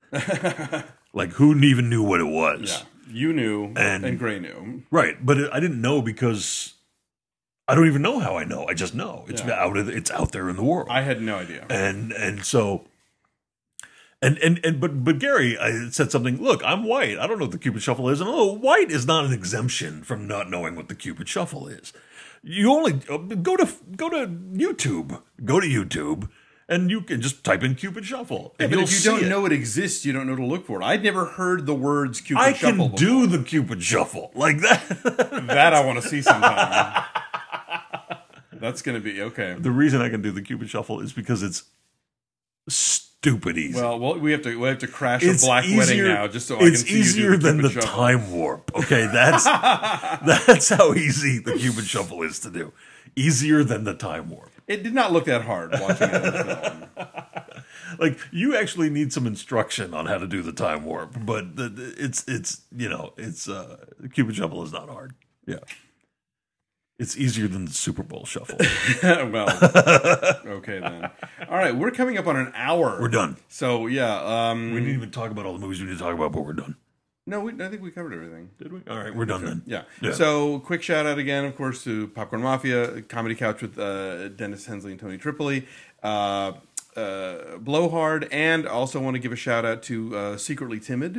like who even knew what it was.
yeah. You knew,
And-
and, Gray knew.
Right, but it, I didn't know because I don't even know how I know. I just know it's
Yeah.
out of it's out there in the world.
I had no idea.
and and so and and and but but Gary I said something. Look, I'm white. I don't know what the Cupid Shuffle is, and oh, white is not an exemption from not knowing what the Cupid Shuffle is. You only uh, go to go to YouTube. Go to YouTube. And you can just type in Cupid Shuffle, and
But
you'll
if you
see
don't
it.
know it exists, you don't know to look for it. I'd never heard the words Cupid
I
Shuffle
can do the Cupid Shuffle like that.
before. That I want to see sometime. That's going to be okay.
The reason I can do the Cupid Shuffle is because it's stupid easy.
Well, well, we have to we have to crash
It's
a black wedding
easier-
now just so I can
it's
see you
easier
do the
than the
Cupid Shuffle.
time warp. Okay, that's that's how easy the Cupid Shuffle is to do. Easier than the time warp.
It did not look that hard watching it in the film.
Like you actually need some instruction on how to do the time warp, but the, the- it's it's you know it's uh, the Cupid Shuffle is not hard. Yeah, it's easier than the Super Bowl Shuffle.
Well, okay then. All right, we're coming up on an hour.
We're done.
So yeah, um,
We didn't even talk about all the movies we need to talk about, but we're done.
no, we, I think we covered everything.
Did we? All right, we're done then.
Yeah.
Yeah.
So, quick shout out again, of course, to Popcorn Mafia, Comedy Couch with uh, Dennis Hensley and Tony Tripoli, uh, uh, Blowhard, and also want to give a shout out to uh, Secretly Timid.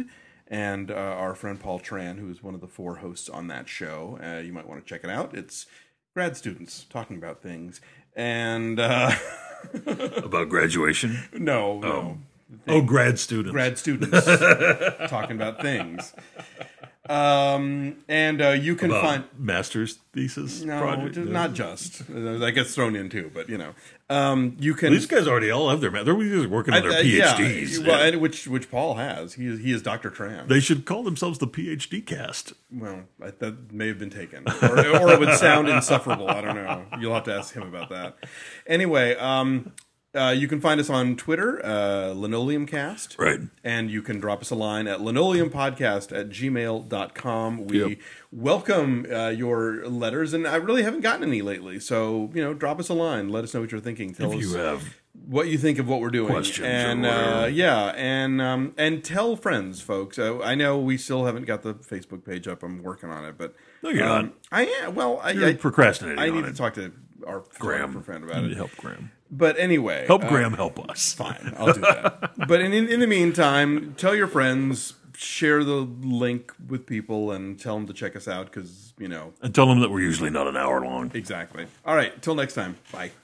and uh, our friend Paul Tran, who is one of the four hosts on that show. Uh, you might want to check it out. It's grad students talking about things. And uh,
About graduation?
no, no.
Oh, oh grad students.
Grad students talking about things. Um, and uh, you can
About
find
master's thesis
no,
project.
just, not just that gets thrown in too, but you know, um, you can.
These guys already all have their. They're just working on their
I- uh,
PhDs.
Yeah, well, and which which Paul has. He is he is Doctor Tran.
They should call themselves the PhD cast.
Well, I, that may have been taken, or, or it would sound insufferable. I don't know. You'll have to ask him about that. Anyway, um, uh, you can find us on Twitter, uh, Linoleumcast.
Right.
And you can drop us a line at linoleumpodcast at gmail dot com. We
Yep.
welcome uh, your letters, and I really haven't gotten any lately. So, you know, drop us a line. Let us know what you're thinking. Tell
If
us
you have
what you think of what we're doing.
questions or
and uh,
whatever.
yeah, and um, and tell friends, folks. Uh, I know we still haven't got the Facebook page up. I'm working on it, but
No, you're
um,
not.
I am. Well, I,
You're
I
procrastinating
I
on
need
it.
to talk to our
Graham.
friend about
You need
it.
to help Graham.
But anyway,
Help
uh,
Graham help us.
Fine, I'll do that. But in, in in the meantime, tell your friends, share the link with people, and tell them to check us out because you know
And tell them that we're usually not an hour long.
exactly. All right, till next time. Bye.